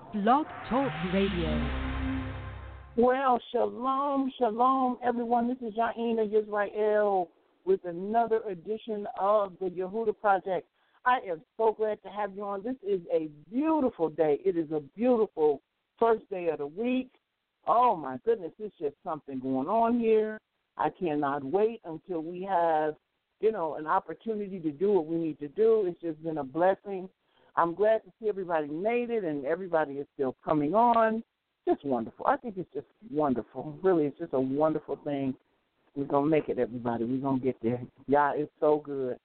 Blog Talk Radio. Well, shalom, shalom, everyone. This is Yaina Yisrael with another edition of the Yehuda Project. I am so glad to have you on. This is a beautiful day. It is a beautiful first day of the week. Oh, my goodness, it's just something going on here. I cannot wait until we have, an opportunity to do what we need to do. It's just been a blessing. I'm glad to see everybody made it and everybody is still coming on. Just wonderful. I think it's just wonderful. Really, it's just a wonderful thing. We're going to make it, everybody. We're going to get there. Yeah, it's so good.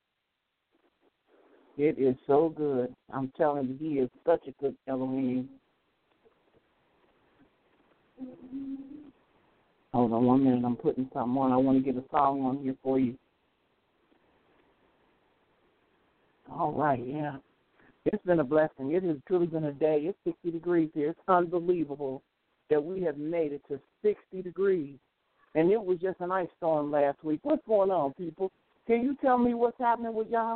It is so good. I'm telling you, he is such a good Elohim. Hold on 1 minute. I'm putting something on. I want to get a song on here for you. All right, yeah. It's been a blessing. It has truly been a day. It's 60 degrees here. It's unbelievable that we have made it to 60 degrees. And it was just an ice storm last week. What's going on, people? Can you tell me what's happening with y'all?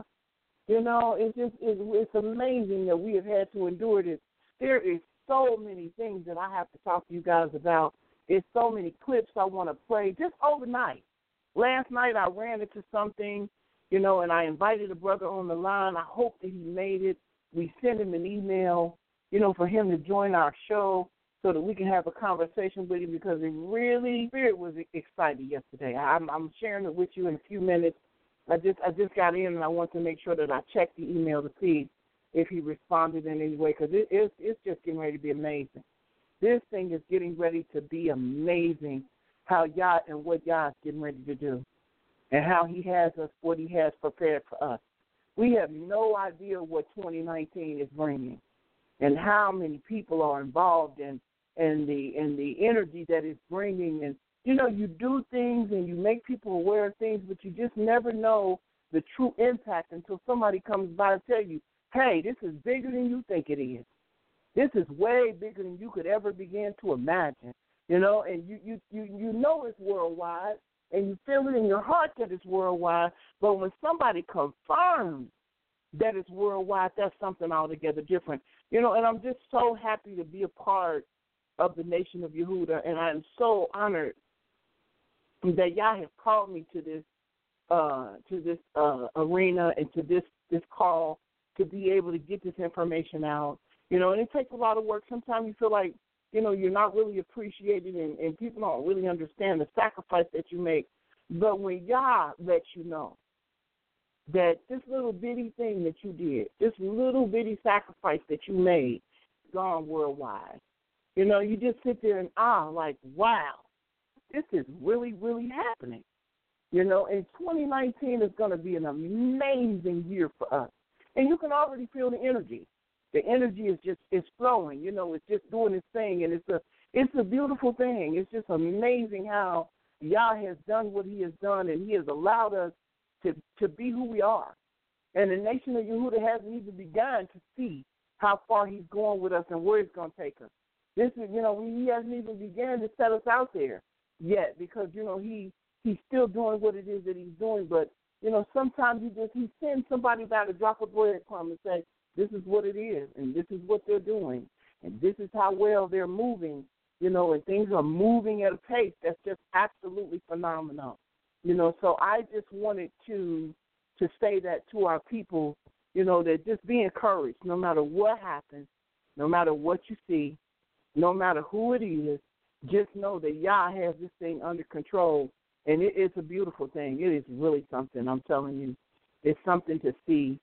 It's amazing that we have had to endure this. There is so many things that I have to talk to you guys about. There's so many clips I want to play just overnight. Last night I ran into something, and I invited a brother on the line. I hope that he made it. We sent him an email, for him to join our show so that we can have a conversation with him because Spirit was excited yesterday. I'm sharing it with you in a few minutes. I just got in and I want to make sure that I checked the email to see if he responded in any way because it's just getting ready to be amazing. This thing is getting ready to be amazing how Yah and what Yah is getting ready to do and how he has us, what he has prepared for us. We have no idea what 2019 is bringing and how many people are involved in the energy that it's bringing. And, you do things and you make people aware of things, but you just never know the true impact until somebody comes by and tell you, hey, this is bigger than you think it is. This is way bigger than you could ever begin to imagine, and you it's worldwide. And you feel it in your heart that it's worldwide, but when somebody confirms that it's worldwide, that's something altogether different. And I'm just so happy to be a part of the nation of Yehuda, and I'm so honored that y'all have called me to this arena and to this call to be able to get this information out. And it takes a lot of work. Sometimes you feel like, you're not really appreciated and people don't really understand the sacrifice that you make. But when Yah lets you know that this little bitty thing that you did, this little bitty sacrifice that you made, gone worldwide, you just sit there in awe like, wow, this is really, really happening. And 2019 is going to be an amazing year for us. And you can already feel the energy. The energy is flowing, it's just doing its thing, and it's a beautiful thing. It's just amazing how Yah has done what he has done, and he has allowed us to be who we are. And the nation of Yehuda hasn't even begun to see how far he's going with us and where he's going to take us. This is, he hasn't even begun to set us out there yet because, he's still doing what it is that he's doing. But, sometimes he sends somebody by to drop a breadcrumb and say, this is what it is, and this is what they're doing, and this is how well they're moving, and things are moving at a pace that's just absolutely phenomenal. So I just wanted to say that to our people, that just be encouraged no matter what happens, no matter what you see, no matter who it is, just know that Yah has this thing under control, and it's a beautiful thing. It is really something, I'm telling you. It's something to see.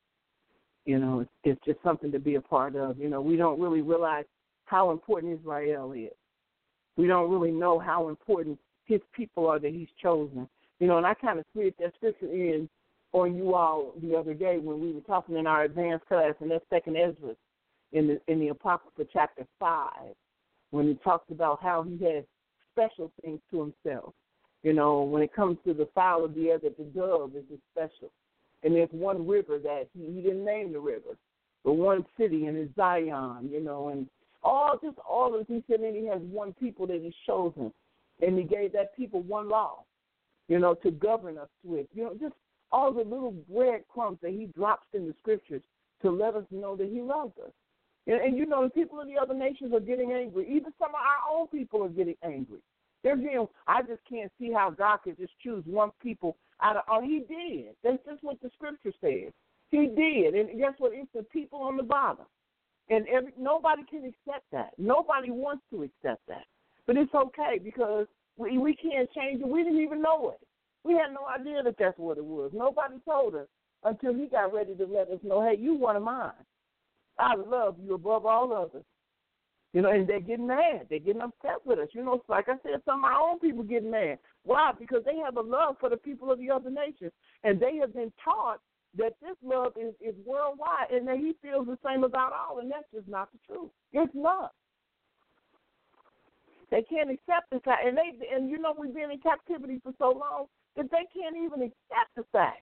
It's just something to be a part of. We don't really realize how important Israel is. We don't really know how important his people are that he's chosen. And I kind of slid that scripture in on you all the other day when we were talking in our advanced class, and that's Second Ezra in the Apocrypha chapter 5, when he talks about how he has special things to himself. When it comes to the fowl of the air, that the dove is special. And there's one river that he didn't name the river, but one city, and it's Zion, and all of he said, and he has one people that he's chosen, and he gave that people one law, to govern us with. Just all the little breadcrumbs that he drops in the scriptures to let us know that he loves us. And you know, the people of the other nations are getting angry. Even some of our own people are getting angry. They're getting, I just can't see how God could just choose one people out of, he did. That's just what the scripture says. He did. And guess what? It's the people on the bottom. And nobody can accept that. Nobody wants to accept that. But it's okay because we can't change it. We didn't even know it. We had no idea that that's what it was. Nobody told us until he got ready to let us know, hey, you one of mine. I love you above all others. You know, and they're getting mad. They're getting upset with us. You know, like I said, some of our own people get mad. Why? Because they have a love for the people of the other nations. And they have been taught that this love is worldwide and that he feels the same about all, and that's just not the truth. It's not. They can't accept the fact. And you know, we've been in captivity for so long that they can't even accept the fact.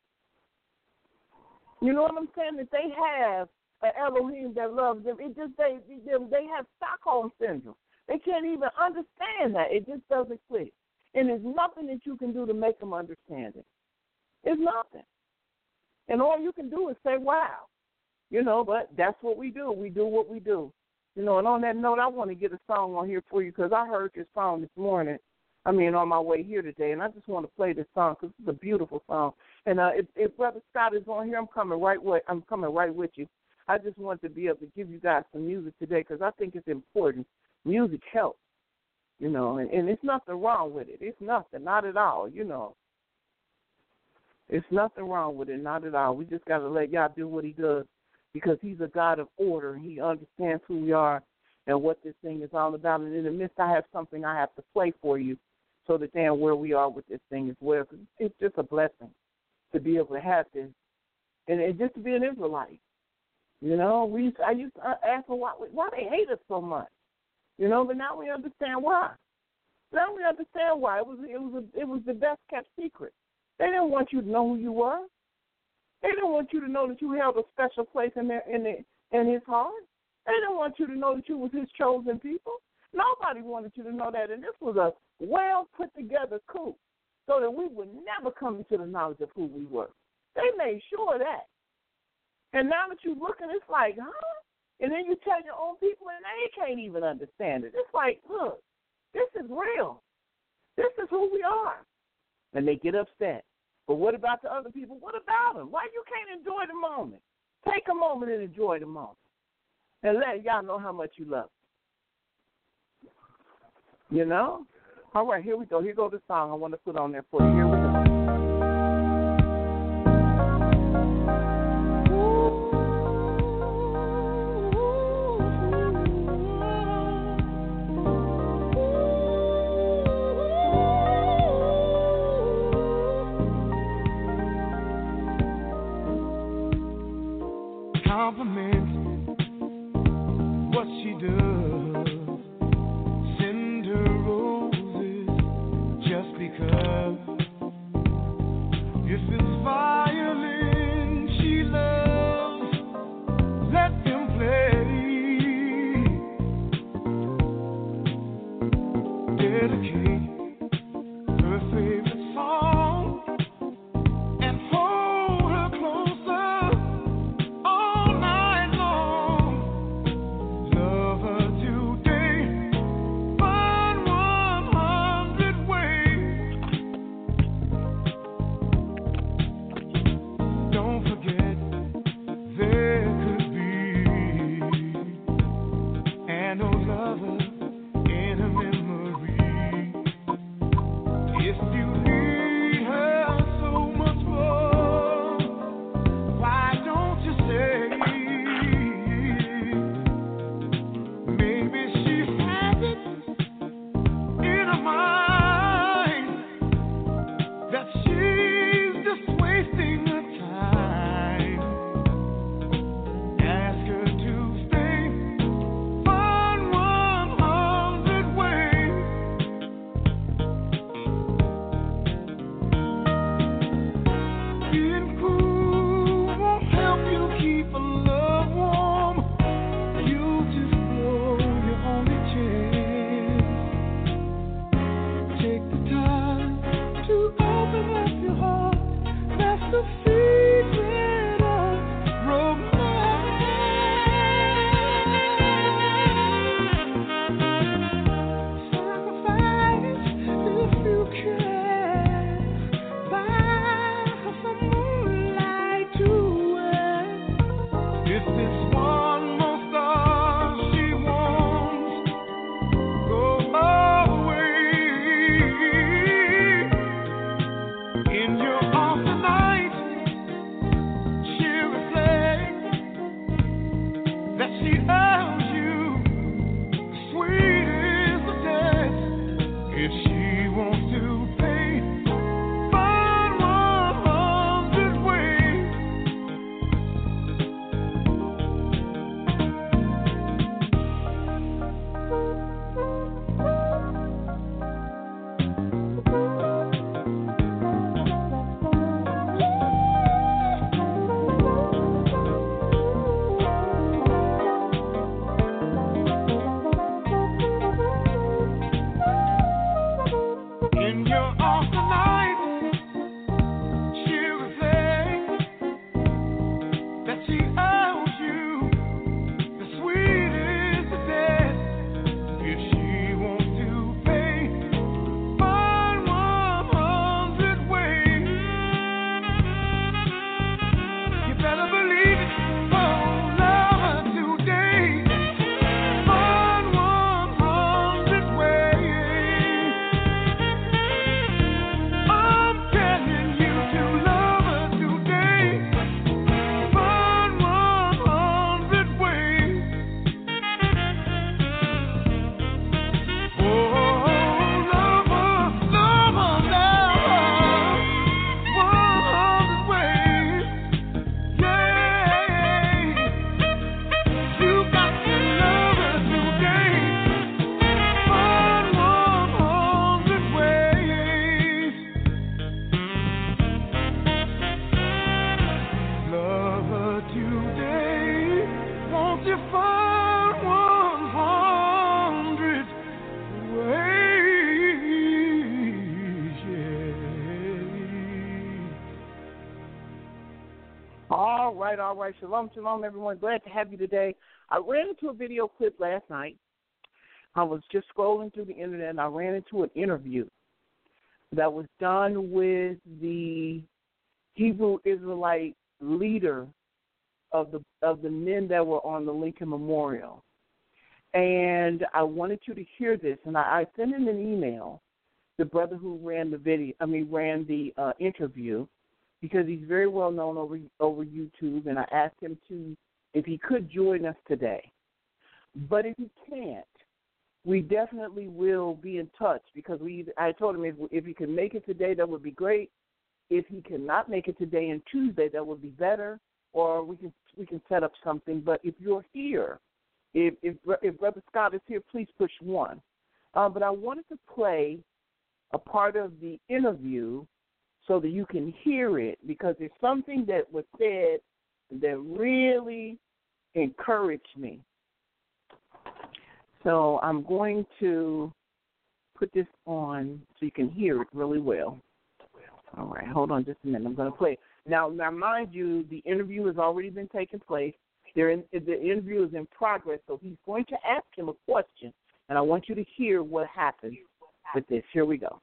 You know what I'm saying? That they have an Elohim that loves them. It just they have Stockholm syndrome. They can't even understand that. It just doesn't click. And there's nothing that you can do to make them understand it. It's nothing. And all you can do is say, wow. You know, but that's what we do. We do what we do. You know, and on that note, I want to get a song on here for you because I heard this song this morning. On my way here today, and I just want to play this song because it's a beautiful song. And if Brother Scott is on here, I'm coming right with you. I just want to be able to give you guys some music today because I think it's important. Music helps, you know, and there's nothing wrong with it. It's nothing, not at all, you know. It's nothing wrong with it, not at all. We just got to let God do what he does because he's a God of order, and he understands who we are and what this thing is all about. And in the midst, I have something I have to play for you so that they know where we are with this thing as well. Cause it's just a blessing to be able to have this and just to be an Israelite. You know, I used to ask them why they hate us so much. You know, but now we understand why. Now we understand why. It was the best kept secret. They didn't want you to know who you were. They didn't want you to know that you held a special place in his heart. They didn't want you to know that you was his chosen people. Nobody wanted you to know that, and this was a well put together coup so that we would never come into the knowledge of who we were. They made sure of that. And now that you're looking, it's like, huh? And then you tell your own people, and they can't even understand it. It's like, look, this is real. This is who we are. And they get upset. But what about the other people? What about them? Why you can't enjoy the moment? Take a moment and enjoy the moment. And let y'all know how much you love them. You know? All right, here we go. Here goes the song I want to put on there for you. Here we go. Compliment what she does. Send her roses just because. If it's violin she loves, let him play. Dedicate her favorite song and hold her closer all night long. Love her to All right. Shalom, shalom, everyone. Glad to have you today. I ran into a video clip last night. I was just scrolling through the internet, and I ran into an interview that was done with the Hebrew Israelite leader of the men that were on the Lincoln Memorial. And I wanted you to hear this, and I sent in an email, the brother who ran the interview, because he's very well known over YouTube, and I asked him if he could join us today. But if he can't, we definitely will be in touch, because I told him if he can make it today, that would be great. If he cannot make it today and Tuesday, that would be better, or we can set up something. But if you're here, if Brother Scott is here, please push 1. But I wanted to play a part of the interview so that you can hear it, because there's something that was said that really encouraged me. So I'm going to put this on so you can hear it really well. All right, hold on just a minute. I'm going to play it. Now, mind you, the interview has already been taking place. The interview is in progress, so he's going to ask him a question, and I want you to hear what happens with this. Here we go.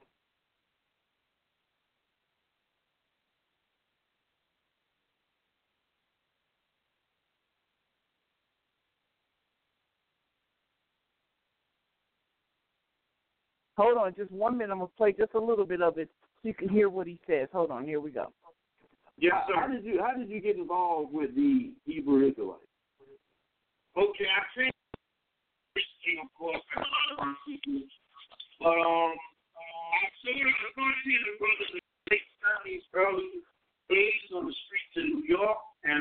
Hold on just 1 minute. I'm going to play just a little bit of it so you can hear what he says. Hold on. Here we go. Yes, sir. How did you get involved with the Hebrew Israelites? Okay, I think, of course, but I started seeing the brothers in the late 70s, early 80s on the streets in New York, and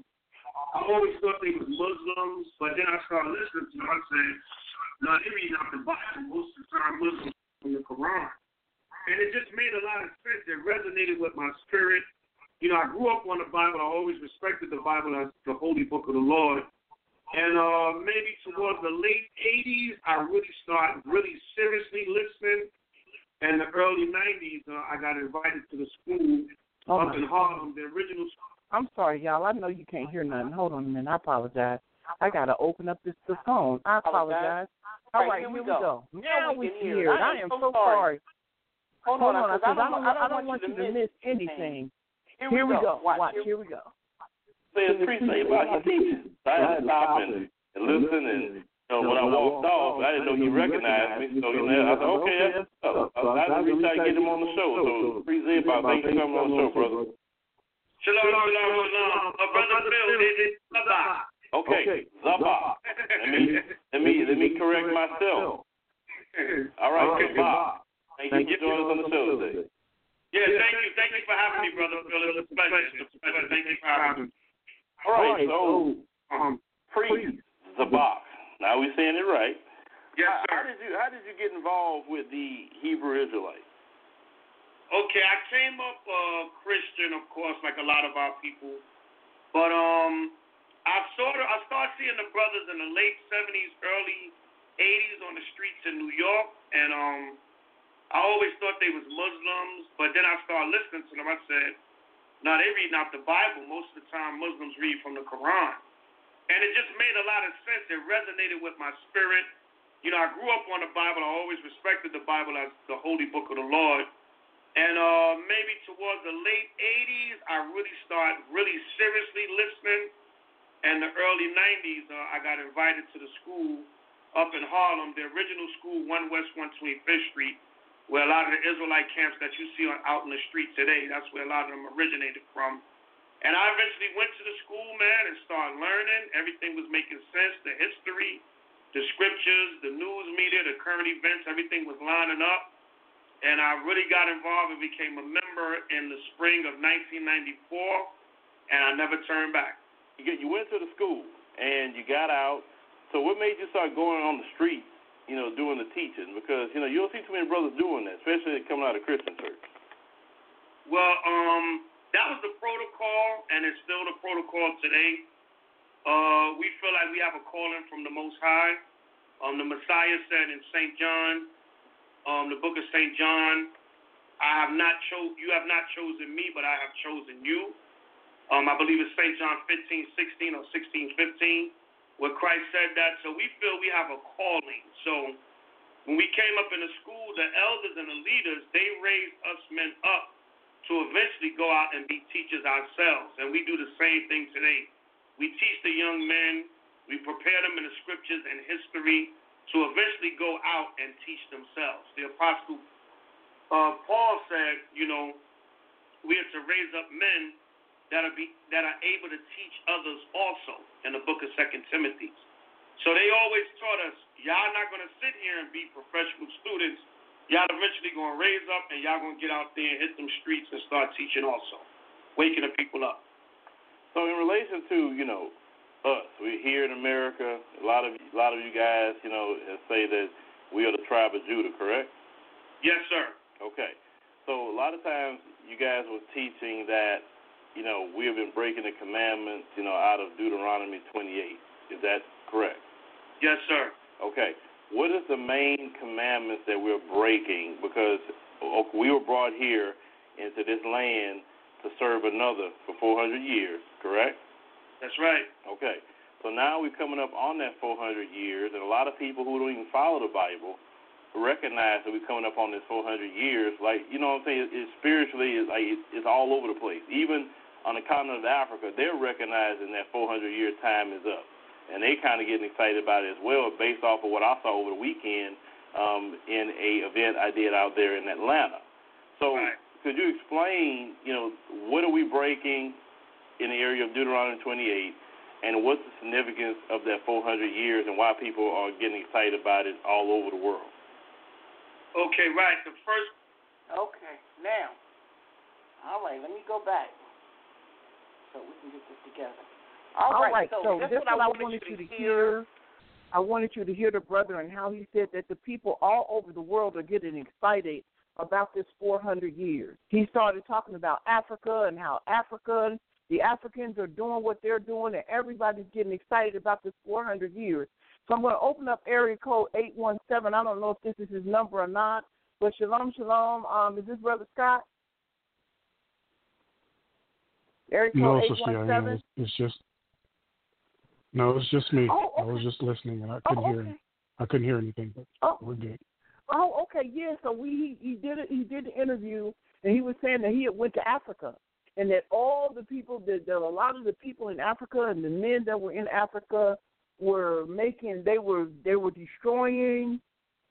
I always thought they were Muslims, but then I started listening to them. I said, no, they read out the Bible most of the time, Muslims from the Quran. And it just made a lot of sense. It resonated with my spirit. You know, I grew up on the Bible. I always respected the Bible as the holy book of the Lord. And maybe towards the late 80s, I really started seriously listening. And the early 90s, I got invited to the school up in Harlem, the original school. I'm sorry, y'all. I know you can't hear nothing. Hold on a minute. I apologize. I got to open up the phone. I apologize. All right, here we go. Now we can hear it. I am so sorry. Hold on, because I don't want you to miss anything. Here we go. Watch. Here we go. Say appreciate about your teaching. I had to stop and listen, and when I walked off, I didn't know he recognized me. So I thought, okay, I had to reach out and get him on the show. So appreciate about thanks for coming on the show, brother. Shalom. Brother Bill, is it Zabah? Okay, Zabah. Let me correct myself. All right, Zabah. Thank you for joining us on the show today. Yeah, thank you for having me, Brother Bill. It's a pleasure. Thank you for having me. All right, so priest Zabah. Now we're saying it right. Yes, sir. How did you get involved with the Hebrew Israelites? Okay, I came up Christian, of course, like a lot of our people. But I started seeing the brothers in the late 70s, early 80s on the streets in New York, and I always thought they was Muslims, but then I started listening to them. I said, no, they reading out the Bible. Most of the time, Muslims read from the Quran. And it just made a lot of sense. It resonated with my spirit. You know, I grew up on the Bible. I always respected the Bible as the holy book of the Lord. And maybe towards the late 80s, I really started seriously listening. And the early 90s, I got invited to the school up in Harlem, the original school, 1 West 125th Street, where a lot of the Israelite camps that you see out in the street today, that's where a lot of them originated from. And I eventually went to the school, man, and started learning. Everything was making sense. The history, the scriptures, the news media, the current events, everything was lining up. And I really got involved and became a member in the spring of 1994, and I never turned back. You went to the school, and you got out. So what made you start going on the street, doing the teaching? Because, you don't see too many brothers doing that, especially coming out of Christian church. Well, that was the protocol, and it's still the protocol today. We feel like we have a calling from the Most High. The Messiah said in St. John, the book of St. John, you have not chosen me, but I have chosen you. I believe it's St. John 15:16 or 16:15, where Christ said that. So we feel we have a calling. So when we came up in the school, the elders and the leaders, they raised us men up to eventually go out and be teachers ourselves. And we do the same thing today. We teach the young men. We prepare them in the scriptures and history to eventually go out and teach themselves. The Apostle Paul said, we are to raise up men that are able to teach others also in the book of 2 Timothy. So they always taught us, y'all not going to sit here and be professional students. Y'all eventually going to raise up and y'all going to get out there and hit them streets and start teaching also, waking the people up. So in relation to, us, we're here in America, a lot of you guys, say that we are the tribe of Judah, correct? Yes, sir. Okay. So a lot of times you guys were teaching that, we have been breaking the commandments, out of Deuteronomy 28. Is that correct? Yes, sir. Okay. What is the main commandments that we're breaking? Because we were brought here into this land to serve another for 400 years, correct? That's right. Okay. So now we're coming up on that 400 years, and a lot of people who don't even follow the Bible recognize that we're coming up on this 400 years. Like, you know what I'm saying? It's spiritually, it's all over the place. Even on the continent of Africa, they're recognizing that 400-year time is up. And they kind of getting excited about it as well, based off of what I saw over the weekend in a event I did out there in Atlanta. So could you explain, what are we breaking in the area of Deuteronomy 28, and what's the significance of that 400 years and why people are getting excited about it all over the world? Okay, right. Okay, now, all right, let me go back so we can get this together. All right, so this is what I wanted you to hear. I wanted you to hear the brother and how he said that the people all over the world are getting excited about this 400 years. He started talking about Africa and how the Africans are doing what they're doing, and everybody's getting excited about this 400 years. So I'm going to open up area code 817. I don't know if this is his number or not, but shalom, shalom. Is this Brother Scott? Area code 817? It's just me. Oh, okay. I was just listening, and I couldn't hear anything, but we're good. Oh, okay, yeah. So he did the interview, and he was saying that he had went to Africa, and that all the people, a lot of the people in Africa and the men that were in Africa were destroying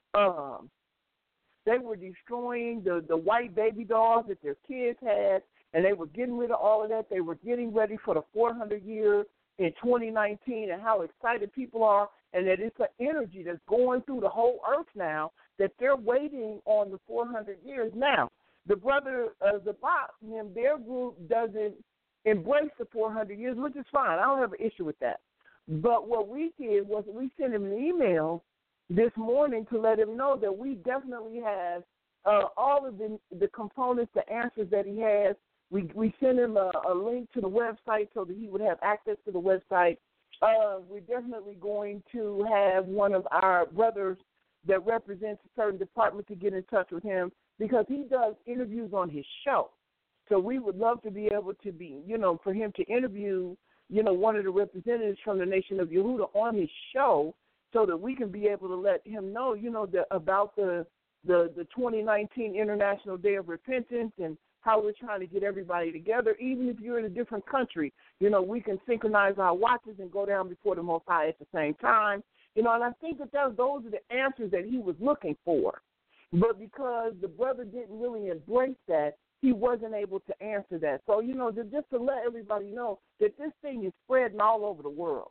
the white baby dolls that their kids had, and they were getting rid of all of that. They were getting ready for the 400 year in 2019, and how excited people are, and that it's an energy that's going through the whole earth now, that they're waiting on the 400 years. Now, the brother Zabak, their group doesn't embrace the 400 years, which is fine. I don't have an issue with that. But what we did was we sent him an email this morning to let him know that we definitely have all of the components, the answers that he has. We sent him a link to the website so that he would have access to the website. We're definitely going to have one of our brothers that represents a certain department to get in touch with him, because he does interviews on his show. So we would love to be able to for him to interview, one of the representatives from the Nation of Yehuda on his show, so that we can be able to let him know, about the 2019 International Day of Repentance and how we're trying to get everybody together. Even if you're in a different country, we can synchronize our watches and go down before the Most High at the same time. And I think that those are the answers that he was looking for. But because the brother didn't really embrace that, he wasn't able to answer that. So, just to let everybody know that this thing is spreading all over the world.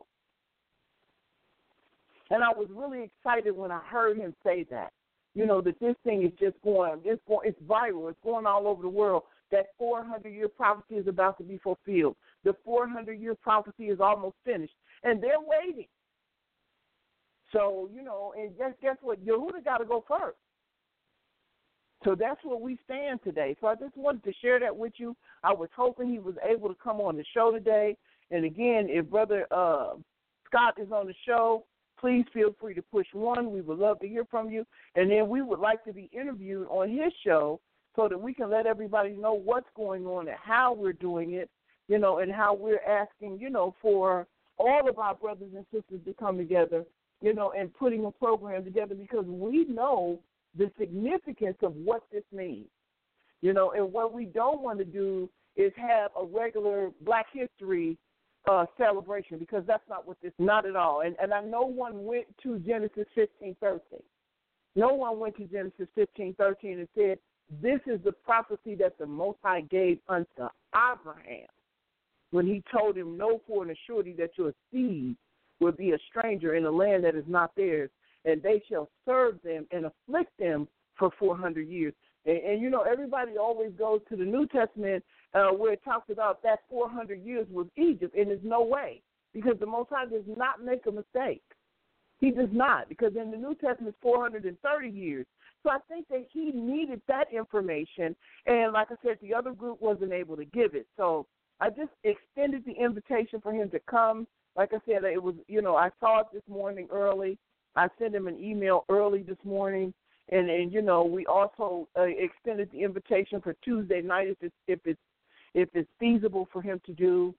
And I was really excited when I heard him say that, that this thing is just it's viral. It's going all over the world. That 400-year prophecy is about to be fulfilled. The 400-year prophecy is almost finished. And they're waiting. So, and guess what? Yehuda got to go first. So that's where we stand today. So I just wanted to share that with you. I was hoping he was able to come on the show today. And, again, if Brother Scott is on the show, please feel free to push 1. We would love to hear from you. And then we would like to be interviewed on his show so that we can let everybody know what's going on and how we're doing it, you know, and how we're asking, you know, for all of our brothers and sisters to come together, you know, and putting a program together because we know the significance of what this means, you know, and what we don't want to do is have a regular Black History celebration because that's not what this, not at all. And I know one went to Genesis 15:13. No one went to Genesis 15:13 and said, this is the prophecy that the Most High gave unto Abraham when he told him, know for an surety that your seed will be a stranger in a land that is not theirs, and they shall serve them and afflict them for 400 years. And you know, everybody always goes to the New Testament where it talks about that 400 years was Egypt, and there's no way because the Most High does not make a mistake. He does not, because in the New Testament it's 430 years. So I think that he needed that information, and like I said, the other group wasn't able to give it. So I just extended the invitation for him to come. Like I said, it was, you know, I saw it this morning early. I sent him an email early this morning, and you know, we also extended the invitation for Tuesday night if it's feasible for him to do,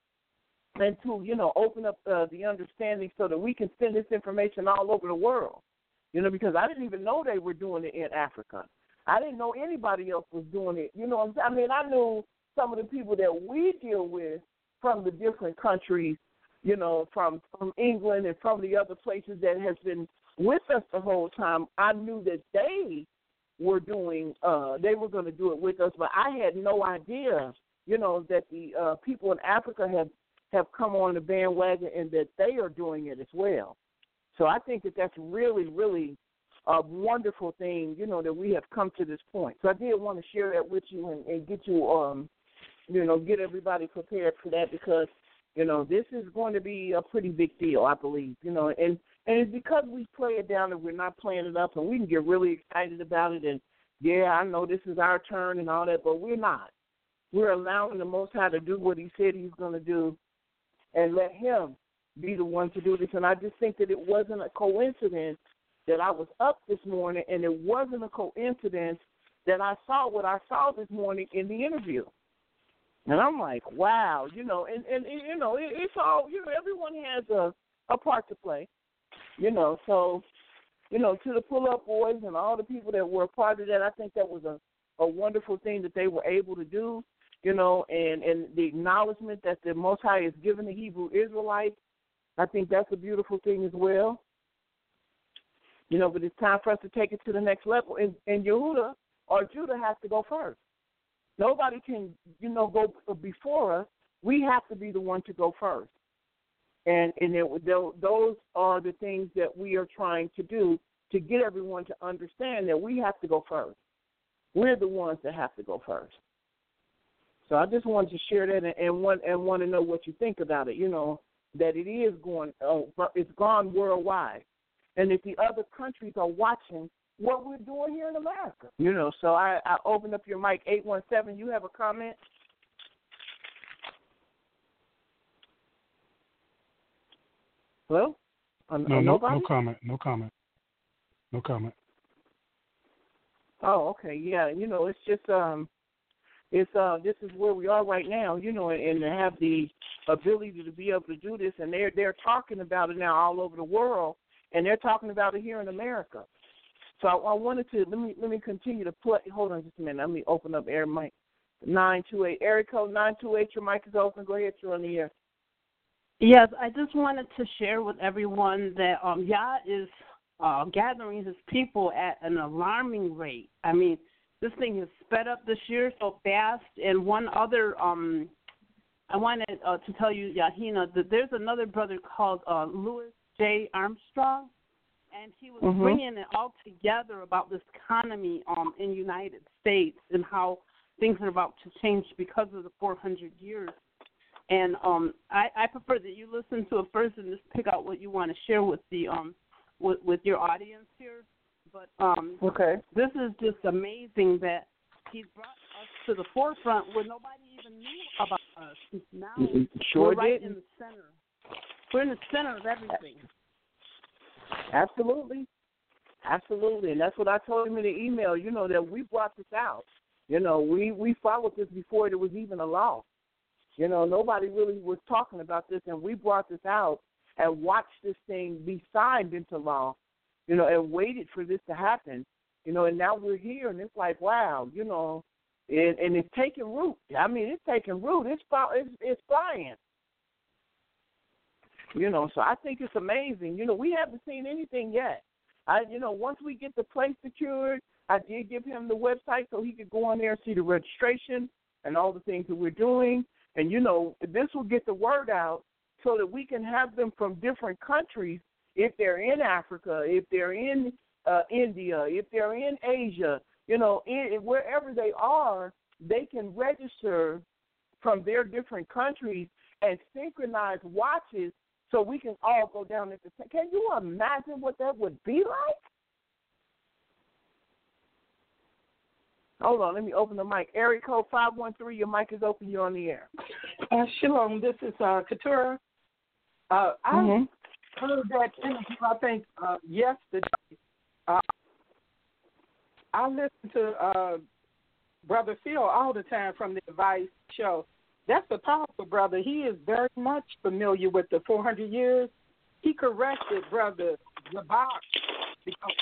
and to, you know, open up the understanding so that we can send this information all over the world. You know, because I didn't even know they were doing it in Africa. I didn't know anybody else was doing it. You know, I mean, I knew some of the people that we deal with from the different countries, you know, from England and from the other places that has been with us the whole time. I knew that they were doing, they were going to do it with us, but I had no idea, you know, that the people in Africa have come on the bandwagon and that they are doing it as well. So I think that that's really, really a wonderful thing, you know, that we have come to this point. So I did want to share that with you and get you, you know, get everybody prepared for that because, you know, this is going to be a pretty big deal, I believe, you know, and it's because we play it down and we're not playing it up and we can get really excited about it and, yeah, I know this is our turn and all that, but we're not. We're allowing the Most High to do what he said he's going to do and let him be the one to do this. And I just think that it wasn't a coincidence that I was up this morning, and it wasn't a coincidence that I saw what I saw this morning in the interview. And I'm like, wow, you know, and you know, it's all, you know, everyone has a part to play, you know. So, you know, to the Pull-Up Boys and all the people that were a part of that, I think that was a wonderful thing that they were able to do, you know, and the acknowledgement that the Most High has given the Hebrew Israelites. I think that's a beautiful thing as well. You know, but it's time for us to take it to the next level. And Yehuda or Judah has to go first. Nobody can, you know, go before us. We have to be the one to go first. And those are the things that we are trying to do to get everyone to understand that we have to go first. We're the ones that have to go first. So I just wanted to share that and want to know what you think about it, you know, that it is it's gone worldwide. And if the other countries are watching what we're doing here in America, you know, so I open up your mic, 817, you have a comment? Hello? No comment. Oh, okay, yeah, you know, it's just, this is where we are right now, you know, and to have the ability to be able to do this, and they're talking about it now all over the world, and they're talking about it here in America. So I wanted to let me continue to play. Hold on just a minute. Let me open up air mic 928 area code 928. Your mic is open. Go ahead. You're on the air. Yes, I just wanted to share with everyone that Yah is gathering his people at an alarming rate. I mean, this thing has sped up this year so fast. And one other, I wanted to tell you, Yahina, that there's another brother called Louis J. Armstrong, and he was bringing it all together about this economy in the United States and how things are about to change because of the 400 years. And I prefer that you listen to it first and just pick out what you want to share with the with your audience here. But okay, this is just amazing that he's brought us to the forefront where nobody even knew about us. Now we're right in the center. We're in the center of everything. Absolutely. And that's what I told him in the email, you know, that we brought this out. You know, we followed this before it was even a law. You know, nobody really was talking about this, and we brought this out and watched this thing be signed into law, you know, and waited for this to happen, you know, and now we're here, and it's like, wow, you know, and it's taking root. I mean, it's taking root. It's flying. You know, so I think it's amazing. You know, we haven't seen anything yet. You know, once we get the place secured, I did give him the website so he could go on there and see the registration and all the things that we're doing. And, you know, this will get the word out so that we can have them from different countries, if they're in Africa, if they're in India, if they're in Asia, you know, wherever they are, they can register from their different countries and synchronize watches so we can all go down at the same. Can you imagine what that would be like? Hold on, let me open the mic. Area code 513, your mic is open, you're on the air. Shalom, this is Keturah. I heard that interview, I think, yesterday. I listen to Brother Phil all the time from the Advice Show. That's a powerful brother. He is very much familiar with the 400 years. He corrected Brother Zabak because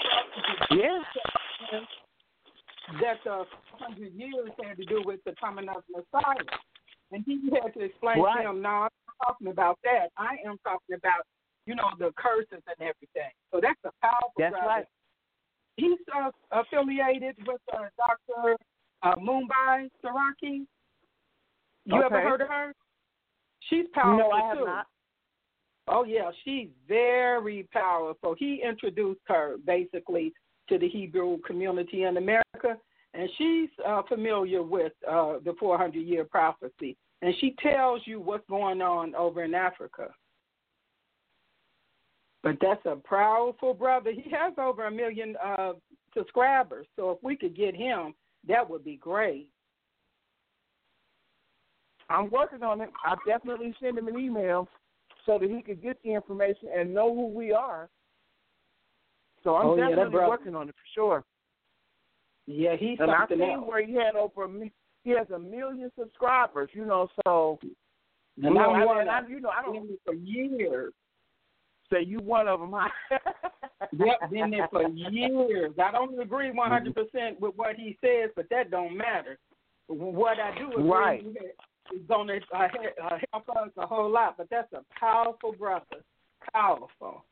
that the 400 years had to do with the coming of Messiah. And he had to explain to him, no, I'm not talking about that. I am talking about, you know, the curses and everything. So that's a powerful brother. Right. He's affiliated with Dr. Mumbai Saraki. You ever heard of her? She's powerful, no, I have too. Not. Oh, yeah, she's very powerful. He introduced her, basically, to the Hebrew community in America, and she's familiar with the 400-year prophecy, and she tells you what's going on over in Africa. But that's a powerful brother. He has over 1 million subscribers, so if we could get him, that would be great. I'm working on it. I'll definitely send him an email so that he could get the information and know who we are. So I'm definitely working on it for sure. Yeah, he's and something I've seen else. where he has 1 million subscribers, you know, so and I don't for years. So you one of them, huh? Yep, been there for years. I don't agree 100% with what he says, but that don't matter. What I do agree with is going to help us a whole lot, but that's a powerful brother. Powerful.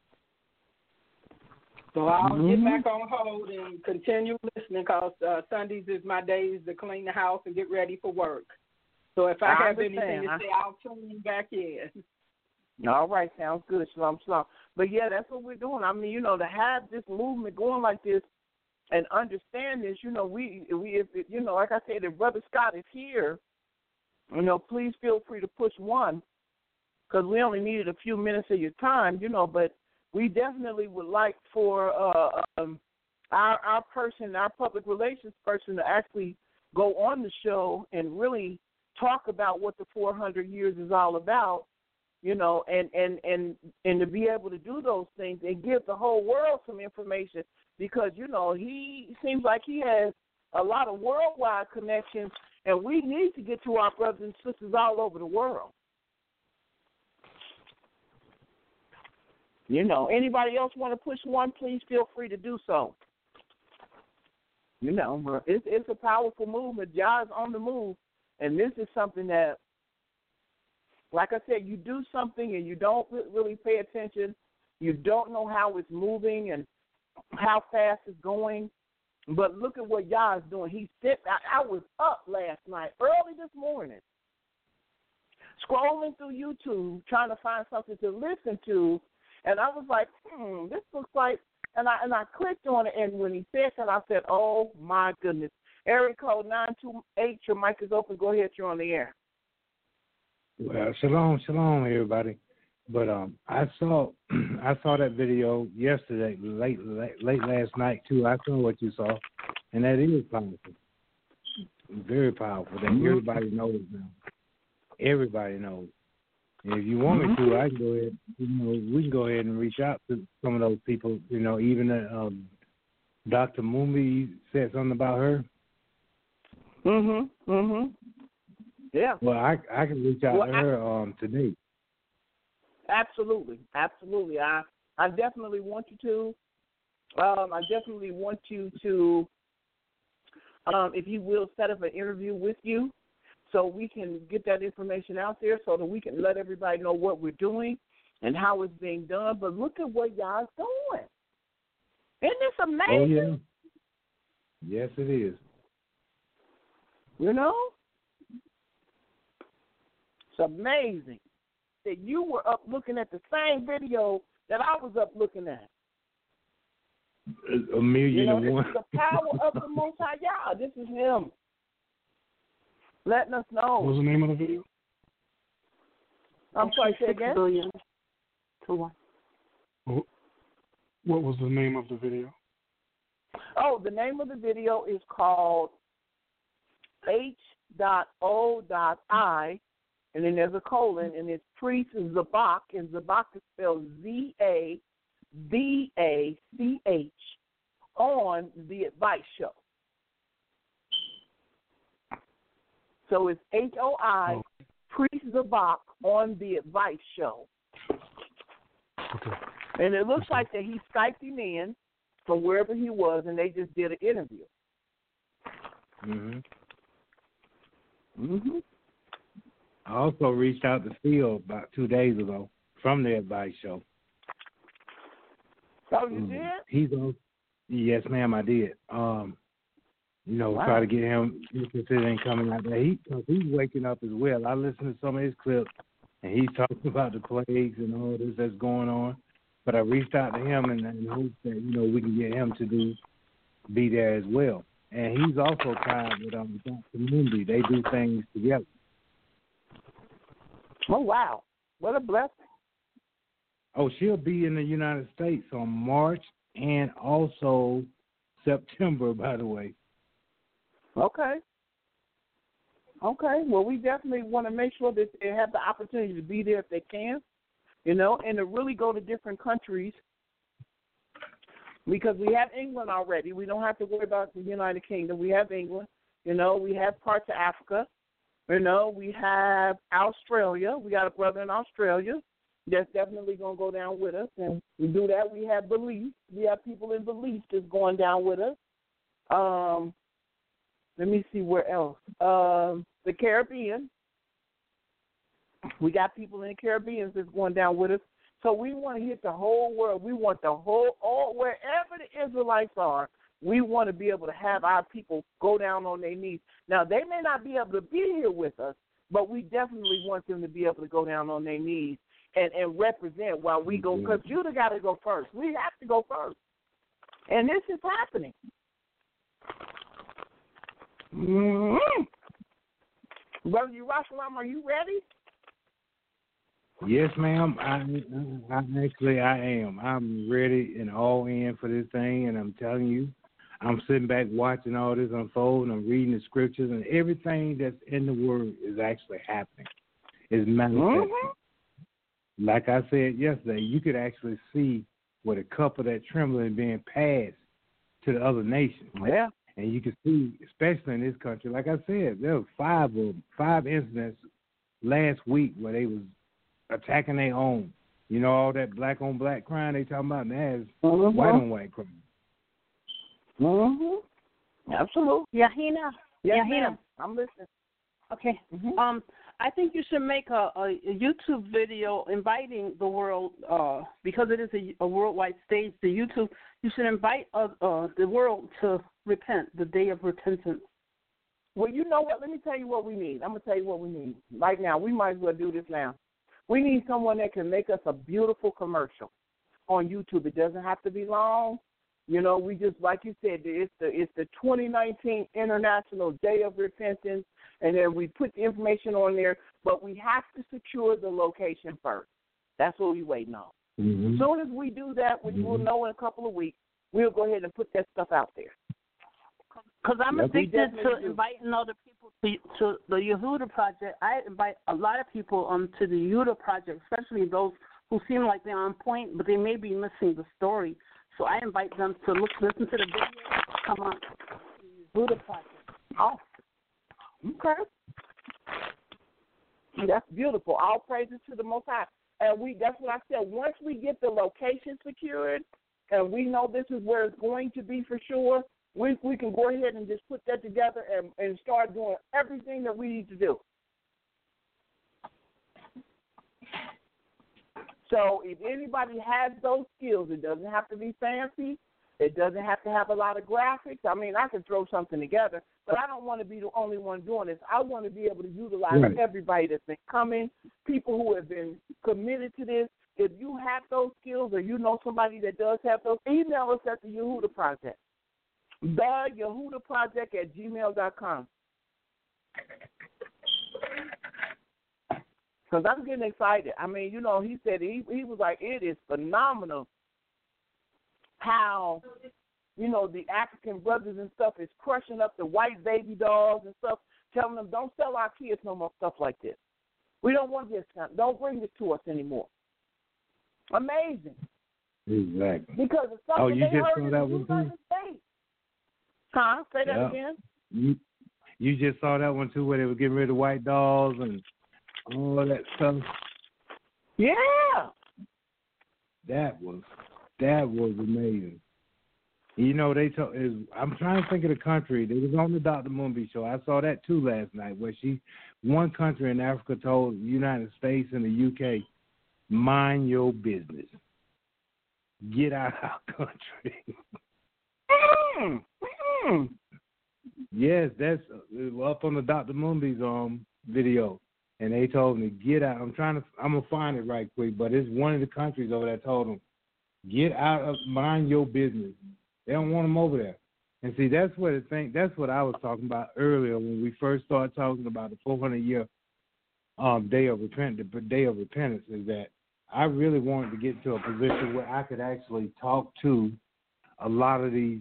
So I'll get back on hold and continue listening because Sundays is my days to clean the house and get ready for work. So if I have anything to say, I'll tune back in. All right, sounds good. Shalom, shalom. But, yeah, that's what we're doing. I mean, you know, to have this movement going like this and understand this, you know, we if you know, like I said, if Brother Scott is here, you know, please feel free to push 1 because we only needed a few minutes of your time, you know, but we definitely would like for our person, our public relations person to actually go on the show and really talk about what the 400 years is all about, you know, and to be able to do those things and give the whole world some information because, you know, he seems like he has a lot of worldwide connections, and we need to get to our brothers and sisters all over the world. You know, anybody else want to push 1, please feel free to do so. You know, it's a powerful movement. God's on the move, and this is something that, like I said, you do something and you don't really pay attention. You don't know how it's moving and how fast it's going. But look at what Yah is doing. I was up last night, early this morning, scrolling through YouTube, trying to find something to listen to, and I was like, this looks like, and I clicked on it, and when he said that, I said, oh, my goodness. Area code 928, your mic is open. Go ahead, you're on the air. Well, shalom, everybody. But I saw that video yesterday, late last night too. I saw what you saw, and that is powerful, very powerful. That everybody knows now. Everybody knows. And if you want me to, I can go ahead. You know, we can go ahead and reach out to some of those people. You know, even Dr. Mumbi said something about her. Yeah. Well, I can reach out to her today. Absolutely. I definitely want you to. I definitely want you to, if you will, set up an interview with you so we can get that information out there so that we can let everybody know what we're doing and how it's being done. But look at what y'all's doing. Isn't this amazing? Oh, yeah. Yes, it is. You know? It's amazing that you were up looking at the same video that I was up looking at. A million and one. This is the power of the Most High Yah. This is Him letting us know. What was the name of the video? I'm sorry, say again? What was the name of the video? Oh, the name of the video is called H.O.I, and then there's a colon, and it's Priest Zabak, and Zabak is spelled Z-A-B-A-C-H, on The Advice Show. So it's H-O-I, Priest Zabak, on The Advice Show. Okay. And it looks like that he Skyped him in from wherever he was, and they just did an interview. I also reached out to Phil about 2 days ago from The Advice Show. Oh, you did? He's on. Yes, ma'am, I did. Try to get him interested in coming out there. He's waking up as well. I listened to some of his clips, and he's talking about the plagues and all this that's going on. But I reached out to him in hopes that, we can get him to be there as well. And he's also tied with Dr. Mundi. They do things together. Oh, wow. What a blessing. Oh, she'll be in the United States on March and also September, by the way. Okay. Well, we definitely want to make sure that they have the opportunity to be there if they can, and to really go to different countries, because we have England already. We don't have to worry about the United Kingdom. We have England. We have parts of Africa. We have Australia. We got a brother in Australia that's definitely going to go down with us. And we do that. We have Belize. We have people in Belize that's going down with us. Let me see where else. The Caribbean. We got people in the Caribbean that's going down with us. So we want to hit the whole world. We want wherever the Israelites are, we want to be able to have our people go down on their knees. Now, they may not be able to be here with us, but we definitely want them to be able to go down on their knees and represent while we go, because Judah got to go first. We have to go first. And this is happening. Brother Yerushalayim, are you ready? Yes, ma'am. I am. I'm ready and all in for this thing, and I'm telling you, I'm sitting back watching all this unfold, and I'm reading the scriptures, and everything that's in the Word is actually happening. It's manifesting. Like I said yesterday, you could actually see where the cup of that trembling being passed to the other nations. Yeah. And you can see, especially in this country, like I said, there were five incidents last week where they was attacking their own. All that black on black crime they talking about now is white on white crime. Absolutely. Yahina. Yes, ma'am. I'm listening. Okay. I think you should make a YouTube video inviting the world, because it is a worldwide stage. You should invite the world to repent, the day of repentance. Well, you know what? Let me tell you what we need. I'm going to tell you what we need. Right now, we might as well do this now. We need someone that can make us a beautiful commercial on YouTube. It doesn't have to be long. We just, like you said, it's the 2019 International Day of Repentance, and then we put the information on there, but we have to secure the location first. That's what we're waiting on. As soon as we do that, which we'll know in a couple of weeks, we'll go ahead and put that stuff out there. Because I'm addicted to inviting other people to the Yehuda Project. I invite a lot of people to the Yehuda Project, especially those who seem like they're on point, but they may be missing the story. So I invite them to listen to the video, come on to the Yehuda Project. Oh, okay. That's beautiful. All praises to the Most High. And that's what I said. Once we get the location secured and we know this is where it's going to be for sure, we can go ahead and just put that together and start doing everything that we need to do. So if anybody has those skills, it doesn't have to be fancy. It doesn't have to have a lot of graphics. I mean, I can throw something together, but I don't want to be the only one doing this. I want to be able to utilize everybody that's been coming, people who have been committed to this. If you have those skills or you know somebody that does have those, email us at the Yehuda Project. The Yehuda Project at gmail.com. Because I'm getting excited. I mean, you know, he said he was like, it is phenomenal how, you know, the African brothers and stuff is crushing up the white baby dolls and stuff, telling them, don't sell our kids no more stuff like this. We don't want this. Don't bring this to us anymore. Amazing. Exactly. Because it's something you they just heard saw that in one the too? States. Huh? Say that again? You just saw that one too, where they were getting rid of white dolls and all that stuff. Yeah. That was amazing. You know, I'm trying to think of the country. They was on the Dr. Mumbi show. I saw that too last night, where one country in Africa told the United States and the UK, mind your business. Get out of our country. Yes, that's up on the Dr. Mumbi's video. And they told me, get out. I'm going to find it right quick, but it's one of the countries over there told them, get out of, mind your business. They don't want them over there. And see, that's what I was talking about earlier when we first started talking about the 400-year Day of Repentance, is that I really wanted to get to a position where I could actually talk to a lot of these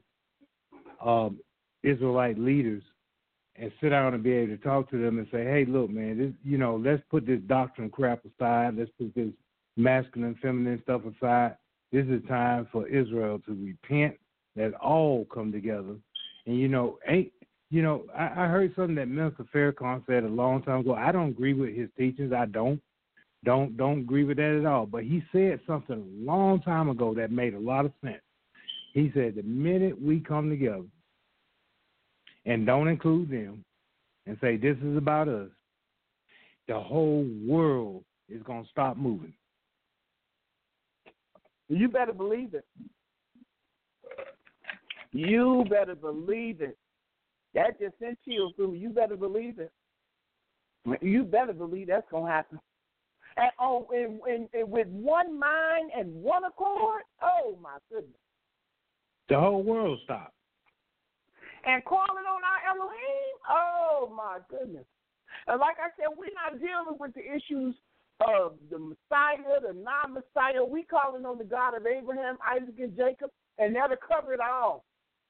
Israelite leaders and sit down and be able to talk to them and say, hey, look, man, this, you know, let's put this doctrine crap aside. Let's put this masculine, feminine stuff aside. This is time for Israel to repent. Let's all come together. And, I heard something that Minister Farrakhan said a long time ago. I don't agree with his teachings. I don't agree with that at all. But he said something a long time ago that made a lot of sense. He said the minute we come together and don't include them and say this is about us, the whole world is going to stop moving. You better believe it. You better believe it. That just sent chills through me. You better believe it. You better believe that's going to happen. And with one mind and one accord, oh, my goodness. The whole world stopped. And calling on our Elohim, oh, my goodness. And like I said, we're not dealing with the issues of the Messiah, the non-Messiah. We calling on the God of Abraham, Isaac, and Jacob, and that'll cover it all.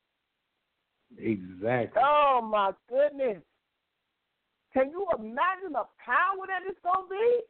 Exactly. Oh, my goodness. Can you imagine the power that it's going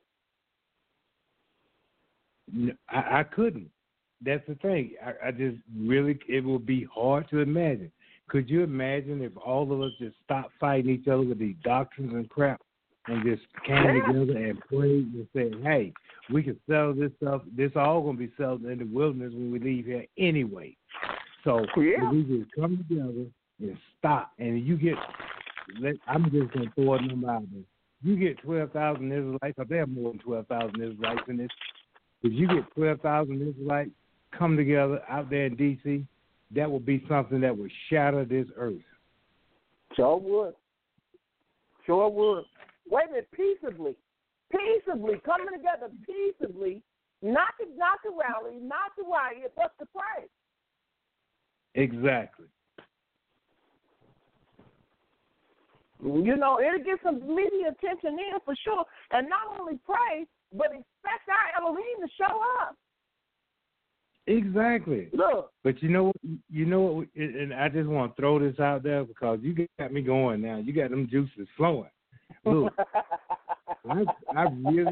to be? No, I couldn't. That's the thing. I just really, it would be hard to imagine. Could you imagine if all of us just stopped fighting each other with these doctrines and crap and just came together and prayed and said, hey, we can sell this stuff. This all going to be sold in the wilderness when we leave here anyway. So if we just come together and stop, and you get, I'm just going to throw a number out there. You get 12,000 Israelites, because there are more than 12,000 Israelites in this. If you get 12,000 Israelites come together out there in D.C., that would be something that would shatter this earth. Sure would. Sure would. Wait a minute, peaceably, coming together peaceably, not to rally, not to riot, but to pray. Exactly. You know, it'll get some media attention in for sure. And not only pray, but expect our Elohim to show up. Exactly. Look. But you know what, and I just want to throw this out there because you got me going now. You got them juices flowing. Look, I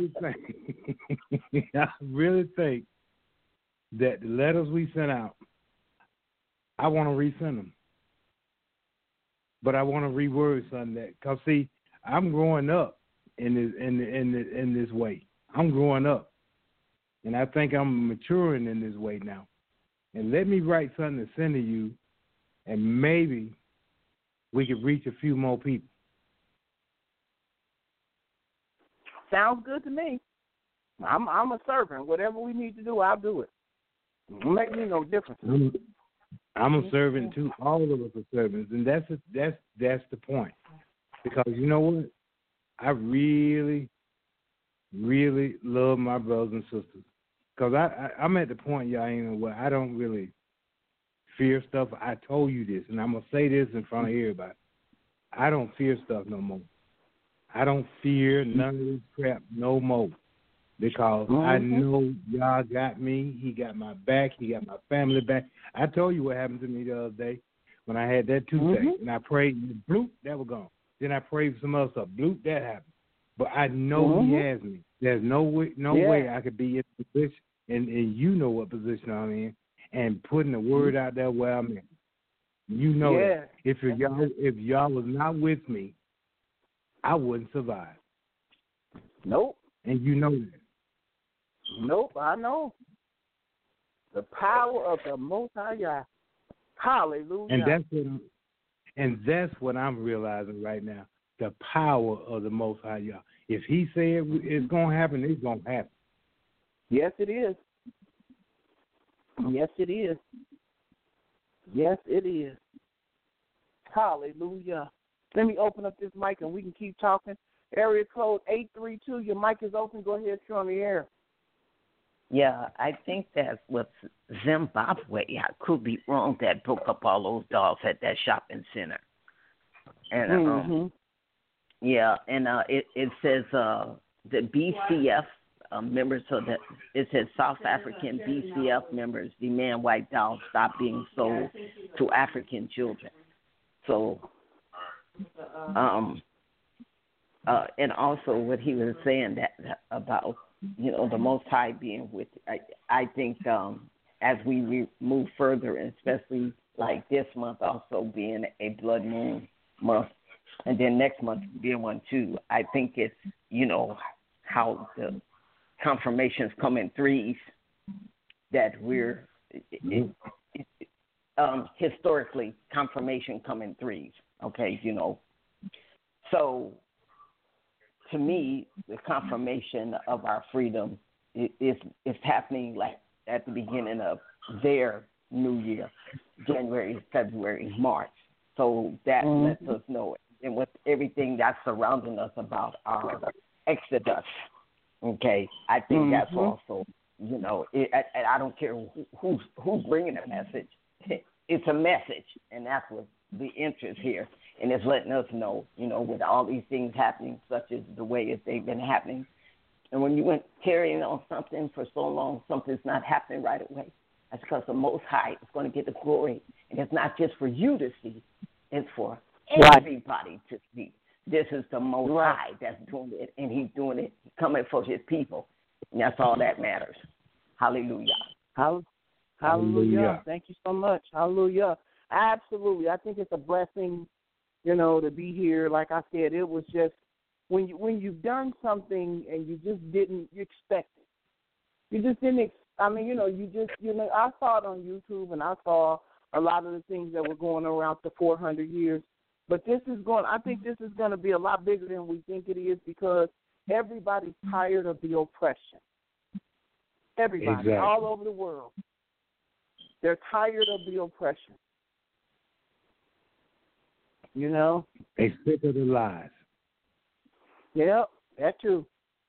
really think that the letters we sent out, I want to resend them. But I want to reword something that, because see, I'm growing up in this way. I'm growing up, and I think I'm maturing in this way now. And let me write something to send to you, and maybe we could reach a few more people. Sounds good to me. I'm a servant. Whatever we need to do, I'll do it. It'll make me no difference. I'm a servant too. All of us are servants, and that's the point. Because you know what? I really, really love my brothers and sisters. Because I'm at the point, y'all, where I don't really fear stuff. I told you this, and I'm going to say this in front of everybody. I don't fear stuff no more. I don't fear none of this crap no more. Because I know y'all got me. He got my back. He got my family back. I told you what happened to me the other day when I had that toothache. And I prayed, bloop, that was gone. Then I prayed for some other stuff. Bloop, that happened. But I know he has me. There's no way I could be in a position, and you know what position I'm in, and putting the word out there where I'm in. You know that. If y'all was not with me, I wouldn't survive. Nope. And you know that. Nope, I know. The power of the Most High Yah. Hallelujah. And that's what I'm realizing right now. The power of the Most High Yah. If he said it's going to happen, it's going to happen. Yes, it is. Yes, it is. Yes, it is. Hallelujah. Let me open up this mic and we can keep talking. Area code 832. Your mic is open. Go ahead, you're on the air. Yeah, I think that was Zimbabwe. I could be wrong. That broke up all those dolls at that shopping center. And it says the BCF members of it says South African BCF members demand white dolls stop being sold to African children. So, and also what he was saying that about the Most High being with. I think as we move further, and especially like this month also being a blood moon month, and then next month being one too. I think it's how the confirmations come in threes, that we're historically confirmation come in threes. Okay, so to me the confirmation of our freedom is happening like at the beginning of their new year, January, February, March. So that lets us know it. And with everything that's surrounding us about our exodus, okay, I think that's also, I don't care who's bringing a message. It's a message, and that's what the interest here. And it's letting us know, with all these things happening, such as the way that they've been happening. And when you went carrying on something for so long, something's not happening right away. That's because the Most High is going to get the glory. And it's not just for you to see. It's for everybody to see. This is the Most High that's doing it, and he's doing it, coming for his people. And that's all that matters. Hallelujah. Hallelujah. Thank you so much. Hallelujah. Absolutely. I think it's a blessing, to be here. Like I said, it was just when you've done something and you just didn't expect it. You just didn't. I saw it on YouTube and I saw a lot of the things that were going around the 400 years. But I think this is going to be a lot bigger than we think it is, because everybody's tired of the oppression. Everybody, all over the world. They're tired of the oppression. They sick of the lies. Yep, that too.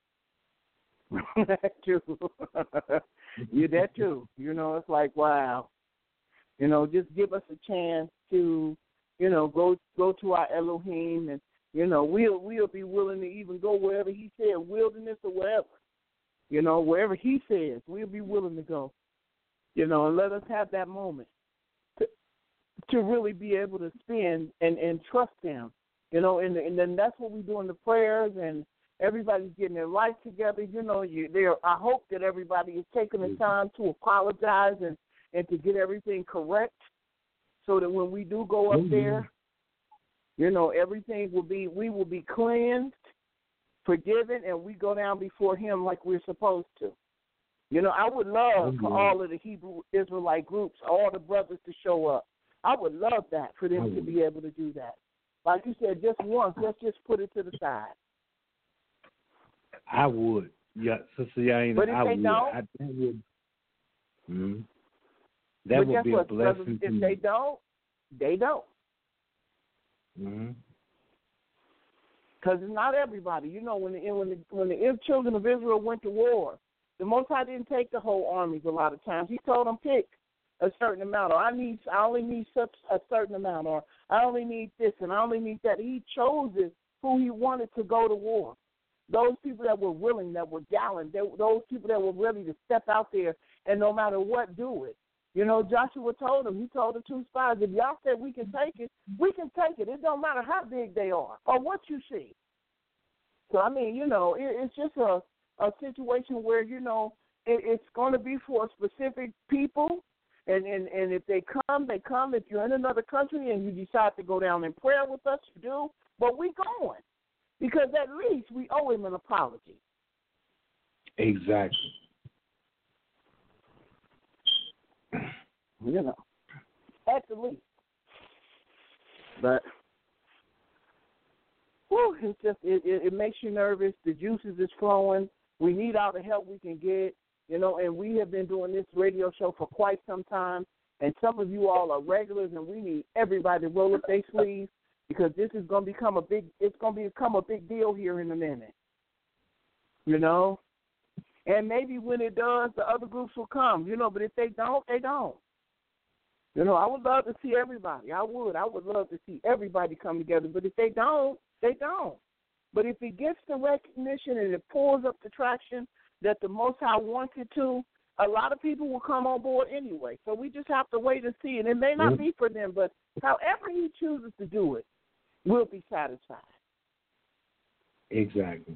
That too. That too. It's like, wow. Just give us a chance to, go to our Elohim, and we'll be willing to even go wherever he said, wilderness or wherever. Wherever he says, we'll be willing to go. And let us have that moment to really be able to spend and trust him. And then that's what we do in the prayers, and everybody's getting their life together. I hope that everybody is taking the time to apologize and to get everything correct, so that when we do go up there, everything we will be cleansed forgiven, and we go down before him like we're supposed to. You know, I would love for all of the Hebrew Israelite groups, all the brothers to show up. I would love that, for them to be able to do that. Like you said, just once, let's just put it to the side. I would. Yeah, Sister Yaina, but if I they would. don't, that would. That would be a blessing brothers, if they don't, they don't. Because it's not everybody. You know, when the children of Israel went to war, the Most High didn't take the whole armies a lot of times. He told them, pick a certain amount, or I only need such a certain amount, or I only need this and I only need that. He chose who he wanted to go to war. Those people that were willing, that were gallant, those people that were ready to step out there and no matter what, do it. You know, Joshua told them, he told the 2 spies, if y'all said we can take it, we can take it. It don't matter how big they are or what you see. So, I mean, you know, it's just a situation where, you know, it's going to be for specific people. And if they come, they come. If you're in another country and you decide to go down in prayer with us, you do. But we going. Because at least we owe him an apology. Exactly. You know, at the least. But, it's just, it makes you nervous. The juices is flowing. We need all the help we can get, you know, and we have been doing this radio show for quite some time. And some of you all are regulars, and we need everybody to roll up their sleeves, because this is going to become a big deal here in a minute, you know. And maybe when it does, the other groups will come, you know. But if they don't, they don't. You know, I would love to see everybody. I would love to see everybody come together. But if they don't, they don't. But if it gets the recognition and it pulls up the traction that the Most High wants it to, a lot of people will come on board anyway. So we just have to wait and see. And it may not be for them, but however he chooses to do it, we'll be satisfied. Exactly.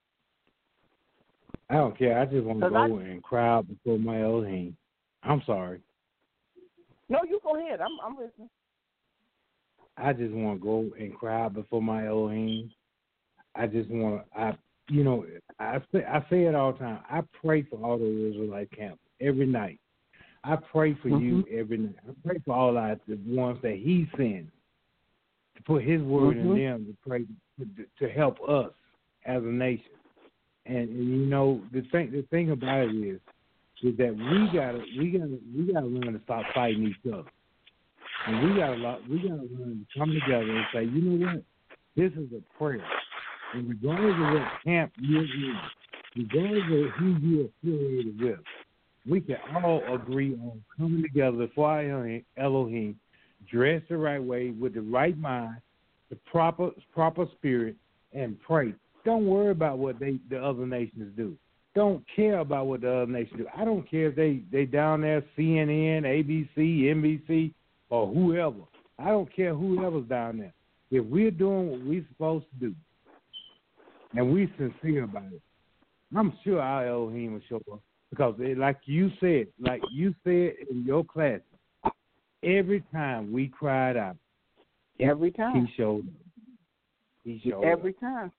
I don't care. I just want to go and cry out before my Elohim. I'm sorry. No, you go ahead. I'm listening. I just want to go and cry out before my Elohim. I just want to, I say it all the time. I pray for all the Israelite camps every night. I pray for you every night. I pray for all the ones that he sends to put his word in them to pray to help us as a nation. And you know, the thing about it is that we gotta learn to stop fighting each other. And we gotta learn to come together and say, you know what? This is a prayer. And regardless of what camp you're in, regardless of who you're affiliated with, we can all agree on coming together before our Elohim, dressed the right way, with the right mind, the proper spirit, and pray. Don't worry about what the other nations do. Don't care about what the other nations do. I don't care if they down there, CNN, ABC, NBC, or whoever. I don't care whoever's down there. If we're doing what we're supposed to do, and we're sincere about it, I'm sure our Elohim will show up. Because like you said in your class, every time we cried out, every time he showed up. Every time.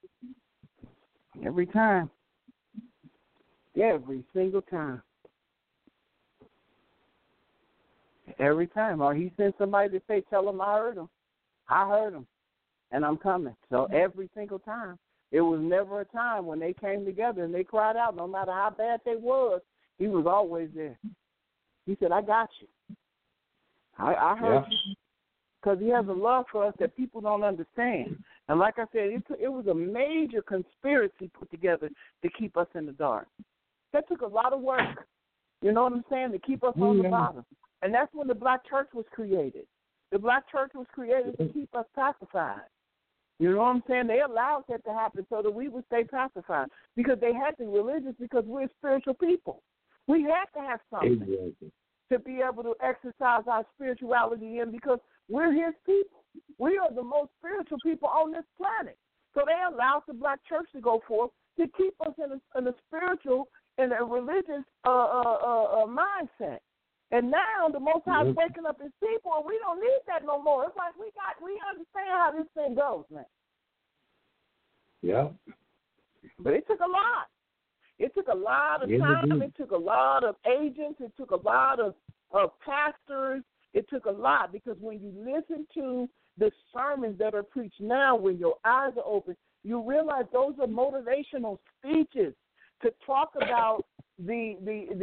Every time. Every single time. Every time. Or he sent somebody to say, tell him I heard him. I heard him. And I'm coming. So every single time. It was never a time when they came together and they cried out, no matter how bad they was, he was always there. He said, I got you. I heard you. Because he has a love for us that people don't understand. And like I said, it was a major conspiracy put together to keep us in the dark. That took a lot of work, you know what I'm saying, to keep us on the bottom. And that's when the black church was created. The black church was created to keep us pacified. You know what I'm saying? They allowed that to happen so that we would stay pacified, because they had to be religious, because we're spiritual people. We had to have something to be able to exercise our spirituality in, because we're his people. We are the most spiritual people on this planet. So they allowed the black church to go forth to keep us in a spiritual and a religious mindset. And now the Most High is waking up his people, and we don't need that no more. It's like we understand how this thing goes, man. Yeah. But it took a lot. It took a lot of time. It took a lot of agents. It took a lot of pastors. It took a lot, because when you listen to the sermons that are preached now, when your eyes are open, you realize those are motivational speeches to talk about the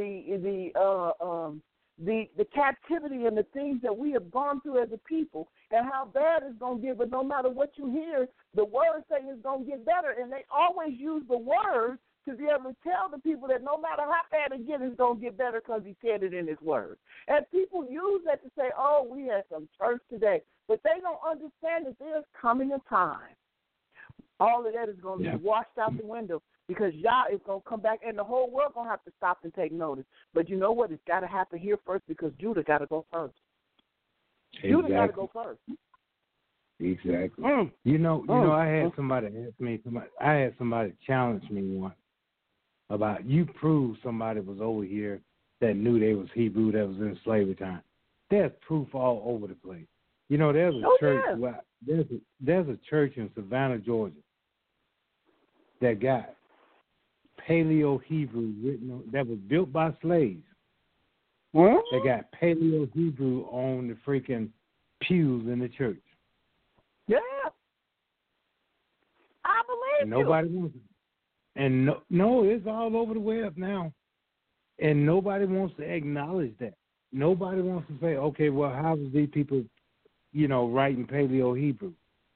captivity and the things that we have gone through as a people and how bad it's going to get. But no matter what you hear, the word saying it's going to get better. And they always use the word to be able to tell the people that no matter how bad it gets, it's going to get better because he said it in his word. And people use that to say, oh, we had some church today. But they don't understand that there's coming a time. All of that is going to be washed out the window, because Yah is going to come back, and the whole world going to have to stop and take notice. But you know what? It's got to happen here first, because Judah got to go first. Exactly. Judah got to go first. Exactly. I had somebody ask me. I had somebody challenge me once about, you prove somebody was over here that knew they was Hebrew, that was in slavery time. There's proof all over the place. There's a church. Yeah. There's a church in Savannah, Georgia, that got Paleo Hebrew written on, that was built by slaves. What? They got Paleo Hebrew on the freaking pews in the church. Yeah. I believe Nobody wants it. And no, it's all over the web now. And nobody wants to acknowledge that. Nobody wants to say, okay, well, how was these people, writing Paleo Hebrew?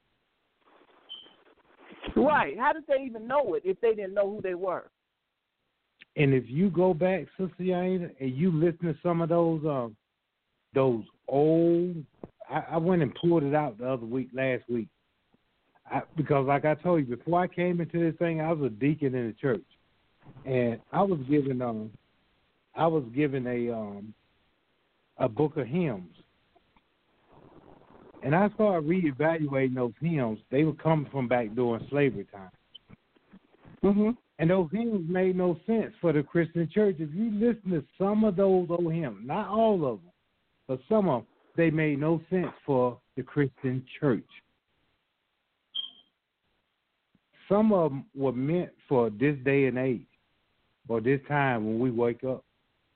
Right. How did they even know it if they didn't know who they were? And if you go back, Sister Yaina, and you listen to some of those old, I went and pulled it out last week. Because like I told you, before I came into this thing, I was a deacon in the church. And I was given a book of hymns. And I started reevaluating those hymns. They were coming from back during slavery time. Mm-hmm. And those hymns made no sense for the Christian church. If you listen to some of those old hymns, not all of them, but some of them, they made no sense for the Christian church. Some of them were meant for this day and age, or this time when we wake up.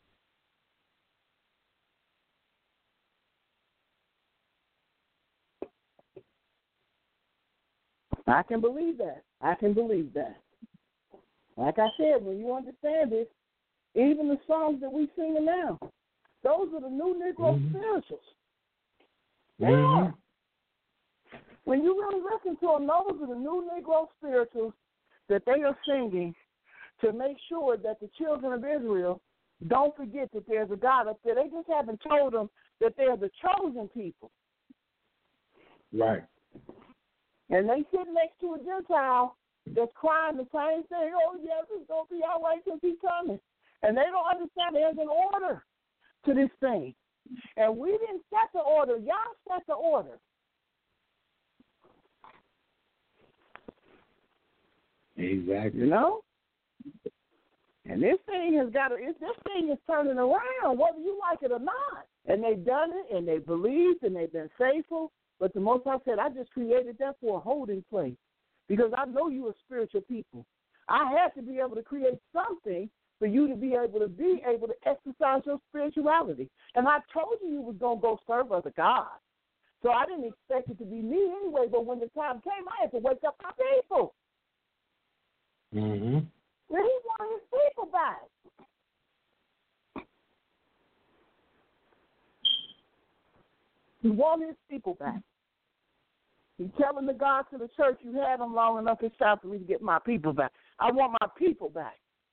I can believe that. Like I said, when you understand this, even the songs that we sing now, those are the new Negro spirituals. Yeah. When you really listen to them, those are the new Negro spirituals that they are singing to make sure that the children of Israel don't forget that there's a God up there. They just haven't told them that they're the chosen people. Right. And they sit next to a Gentile that's crying the same thing. Oh, yes, it's going to be all right because he's coming. And they don't understand there's an order to this thing. And we didn't set the order. Y'all set the order. Exactly. And this thing has this thing is turning around, whether you like it or not. And they've done it, and they believed, and they've been faithful. But the Most High said, I just created that for a holding place, because I know you are spiritual people. I had to be able to create something for you to be able to exercise your spirituality. And I told you was going to go serve other gods. So I didn't expect it to be me anyway, but when the time came, I had to wake up my people. Mm-hmm. Well, he wanted his people back. He wanted his people back. He's telling the God to the church, you had them long enough, it's time for me to get my people back. I want my people back.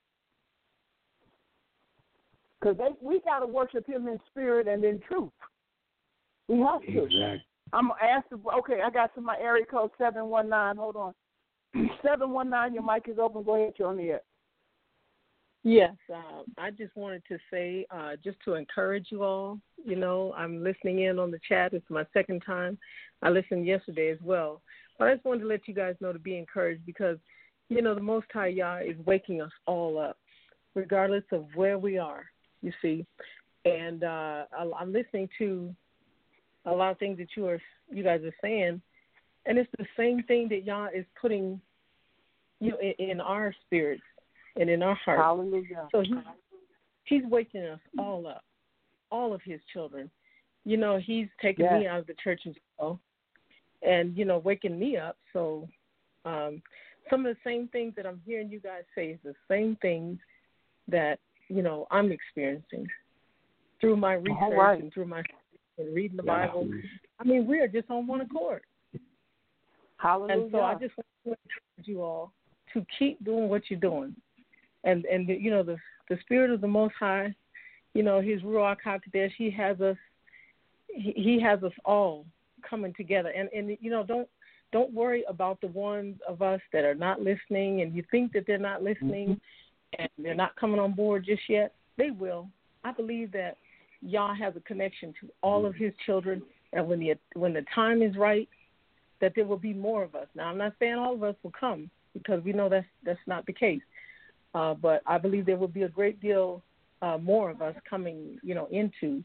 Because we got to worship him in spirit and in truth. We have to. Exactly. I'm going to ask okay, I got my area code 719. Hold on. 719, your mic is open. Go ahead, you're on the air. Yes, I just wanted to say, just to encourage you all, I'm listening in on the chat. It's my second time. I listened yesterday as well. But I just wanted to let you guys know to be encouraged because, the Most High Yah is waking us all up, regardless of where we are, you see. And I'm listening to a lot of things that you guys are saying, and it's the same thing that Yah is putting, in our spirits and in our hearts. Hallelujah. So he's waking us all up, all of his children. He's taking me out of the church as well, and waking me up. So some of the same things that I'm hearing you guys say is the same things that I'm experiencing through my research and through my reading the Bible. I mean, we are just on one accord. Hallelujah. And so I just want to encourage you all to keep doing what you're doing, and the Spirit of the Most High, His Ruach HaKodesh, He has us all coming together, and don't worry about the ones of us that are not listening, and you think that they're not listening, and they're not coming on board just yet. They will. I believe that Yah has a connection to all of His children, and when the time is right, that there will be more of us. Now, I'm not saying all of us will come, because we know that's not the case, but I believe there will be a great deal more of us coming, into,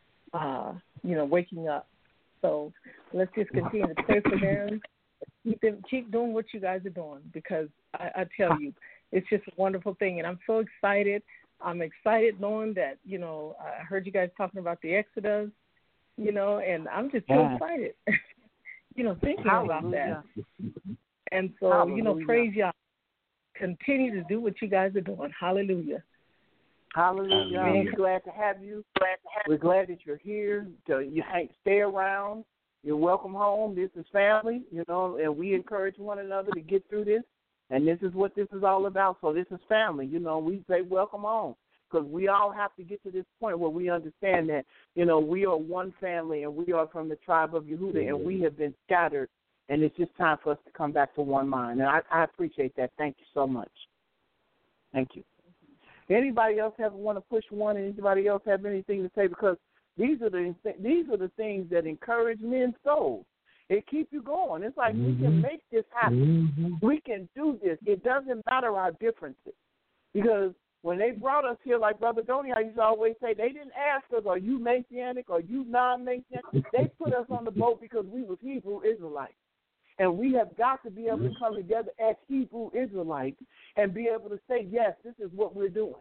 waking up. So let's just continue to pray for them. Keep doing what you guys are doing, because I tell you, it's just a wonderful thing, and I'm so excited. I'm excited knowing that, I heard you guys talking about the Exodus, and I'm just so excited, thinking about that. And so, praise y'all. Continue to do what you guys are doing. Hallelujah. Hallelujah. We're glad to have you. We're glad that you're here. Stay around. You're welcome home. This is family, and we encourage one another to get through this. And this is what this is all about. So this is family. We say welcome home, because we all have to get to this point where we understand that, we are one family, and we are from the tribe of Yehuda, and we have been scattered, and it's just time for us to come back to one mind. And I appreciate that. Thank you so much. Thank you. Anybody else want to push one? Anybody else have anything to say? Because these are the things that encourage men's souls. It keeps you going. It's like we can make this happen. We can do this. It doesn't matter our differences. Because when they brought us here, like Brother Donnie, I used to always say, they didn't ask us, are you Messianic? Are you non-Messianic? They put us on the boat because we was Hebrew Israelites. And we have got to be able to come together as Hebrew Israelites and be able to say, yes, this is what we're doing.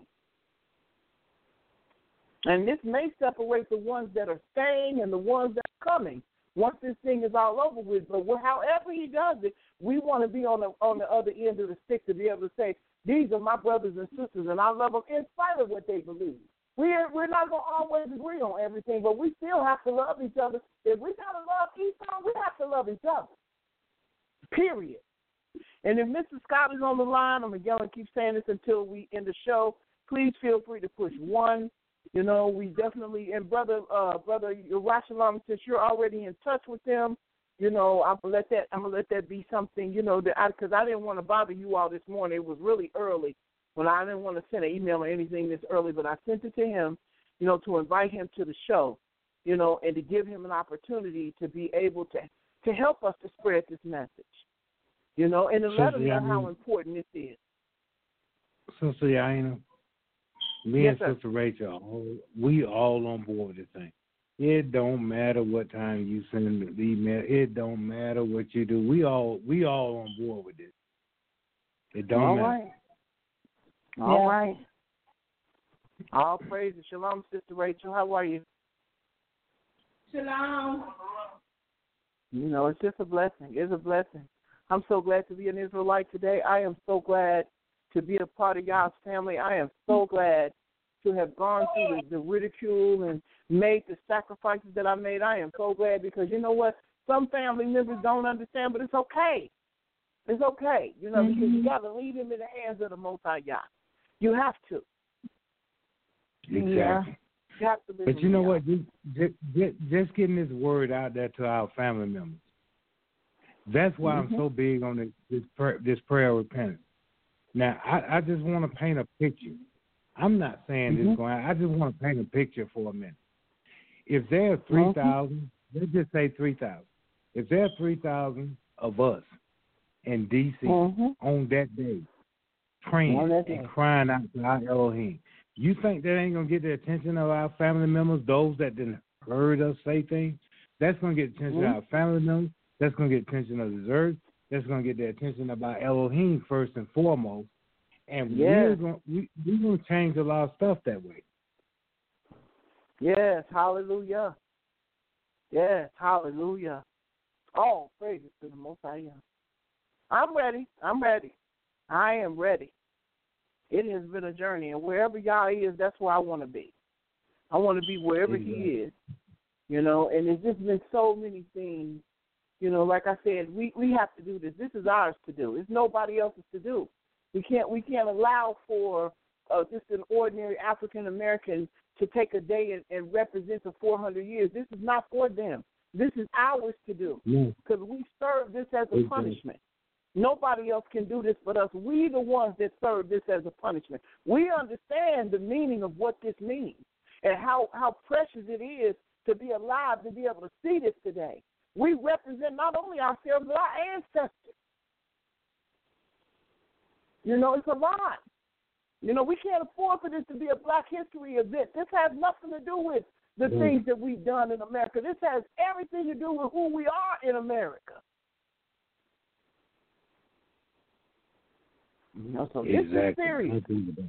And this may separate the ones that are staying and the ones that are coming once this thing is all over with. But however he does it, we want to be on the other end of the stick to be able to say, these are my brothers and sisters, and I love them in spite of what they believe. We're not going to always agree on everything, but we still have to love each other. If we got to love Esau, we have to love each other. Period. And if Mrs. Scott is on the line, I'm going to keep saying this until we end the show, please feel free to push one. We definitely, and Brother Yerushalayim, since you're already in touch with them, I'm gonna let that be something, because I didn't want to bother you all this morning. It was really early when I didn't want to send an email or anything this early, but I sent it to him, to invite him to the show, and to give him an opportunity to be able to help us to spread this message, and to let him know how important this is. Sister Yaina, me and Sister Rachel, we all on board with this thing. It don't matter what time you send the email. It don't matter what you do. We all on board with this. It don't matter. All right. All praises. Shalom, Sister Rachel. How are you? Shalom. It's just a blessing. It's a blessing. I'm so glad to be an Israelite today. I am so glad to be a part of God's family. I am so glad to have gone through the ridicule and made the sacrifices that I made. I am so glad, because you know what? Some family members don't understand, but it's okay. It's okay, because you got to leave them in the hands of the Most High Yah. You have to. Exactly. Yeah. You have to. But you know what? Just getting this word out there to our family members. That's why I'm so big on this prayer of repentance. Now, I just want to paint a picture. I'm not saying this going. I just want to paint a picture for a minute. If there are 3,000, let's just say 3,000. If there are 3,000 of us in D.C. on that day, praying and crying out to our Elohim, you think that ain't going to get the attention of our family members, those that didn't heard us say things? That's going to get the attention of our family members. That's going to get the attention of the earth. that's going to get their attention about Elohim first and foremost. And Yes. we're going to change a lot of stuff that way. Yes, hallelujah. Yes, hallelujah. Oh, praise to the Most High. I'm ready. I am ready. It has been a journey, and wherever y'all is, that's where I want to be. I want to be wherever He is, and it's just been so many things, like I said, we have to do this. This is ours to do. It's nobody else's to do. We can't allow for just an ordinary African American to take a day and represent for 400 years. This is not for them. This is ours to do because we serve this as a punishment. Nobody else can do this but us. We the ones that serve this as a punishment. We understand the meaning of what this means and how precious it is to be alive, to be able to see this today. We represent not only ourselves but our ancestors. It's a lot. We can't afford for this to be a Black History event. This has nothing to do with the things that we've done in America. This has everything to do with who we are in America. So this is serious.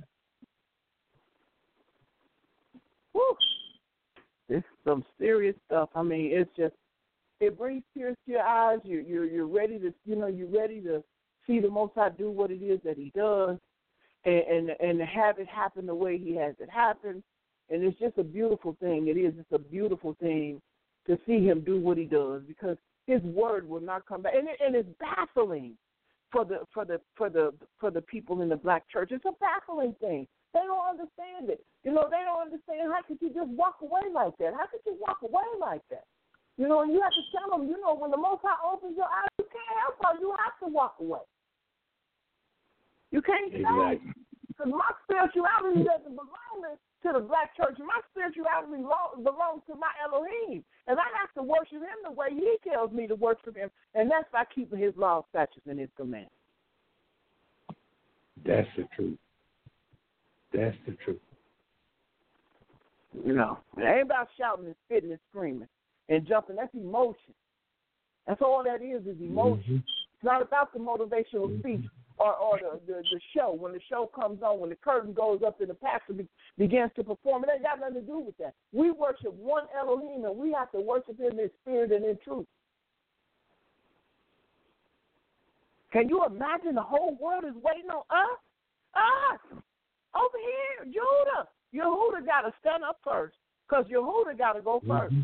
Woo. This is some serious stuff. I mean, it brings tears to your eyes. You're ready to, you're ready to see the Most High do what it is that He does, and to have it happen the way He has it happen. And it's just a beautiful thing. It is. It's a beautiful thing to see Him do what He does because His word will not come back. And it's baffling for the people in the Black church. It's a baffling thing. They don't understand it. They don't understand how could you just walk away like that? How could you walk away like that? And you have to tell them, when the Most High opens your eyes, you can't help it. You have to walk away. You can't stay. Because my spirituality doesn't belong to the Black church. My spirituality belongs to my Elohim. And I have to worship Him the way He tells me to worship Him. And that's by keeping His laws, statutes, and His commands. That's the truth. That's the truth. It ain't about shouting and spitting and screaming and jumping. That's emotion. That's all that is emotion. Mm-hmm. It's not about the motivational speech or the show. When the show comes on, when the curtain goes up and the pastor begins to perform, it ain't got nothing to do with that. We worship one Elohim, and we have to worship Him in spirit and in truth. Can you imagine the whole world is waiting on us? Us! Over here, Judah. Yehuda got to stand up first because Yehuda got to go first.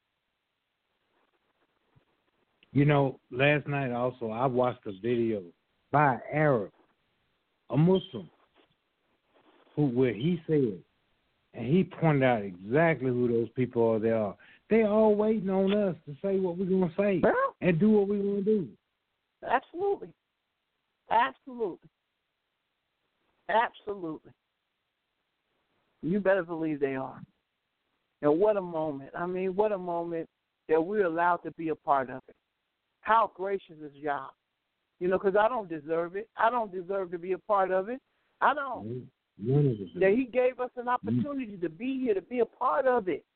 Last night also I watched a video by an Arab, a Muslim, where he said, and he pointed out exactly who those people are. They all waiting on us to say what we're going to say and do what we want to do. Absolutely. Absolutely. Absolutely. You better believe they are. And what a moment. I mean, what a moment that we're allowed to be a part of it. How gracious is Yah. Because I don't deserve it. I don't deserve to be a part of it. I don't. That He gave us an opportunity to be here, to be a part of it.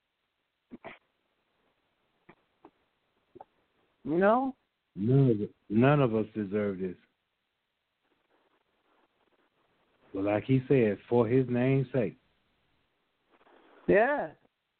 None of us deserve this. But like He said, for His name's sake. Yeah.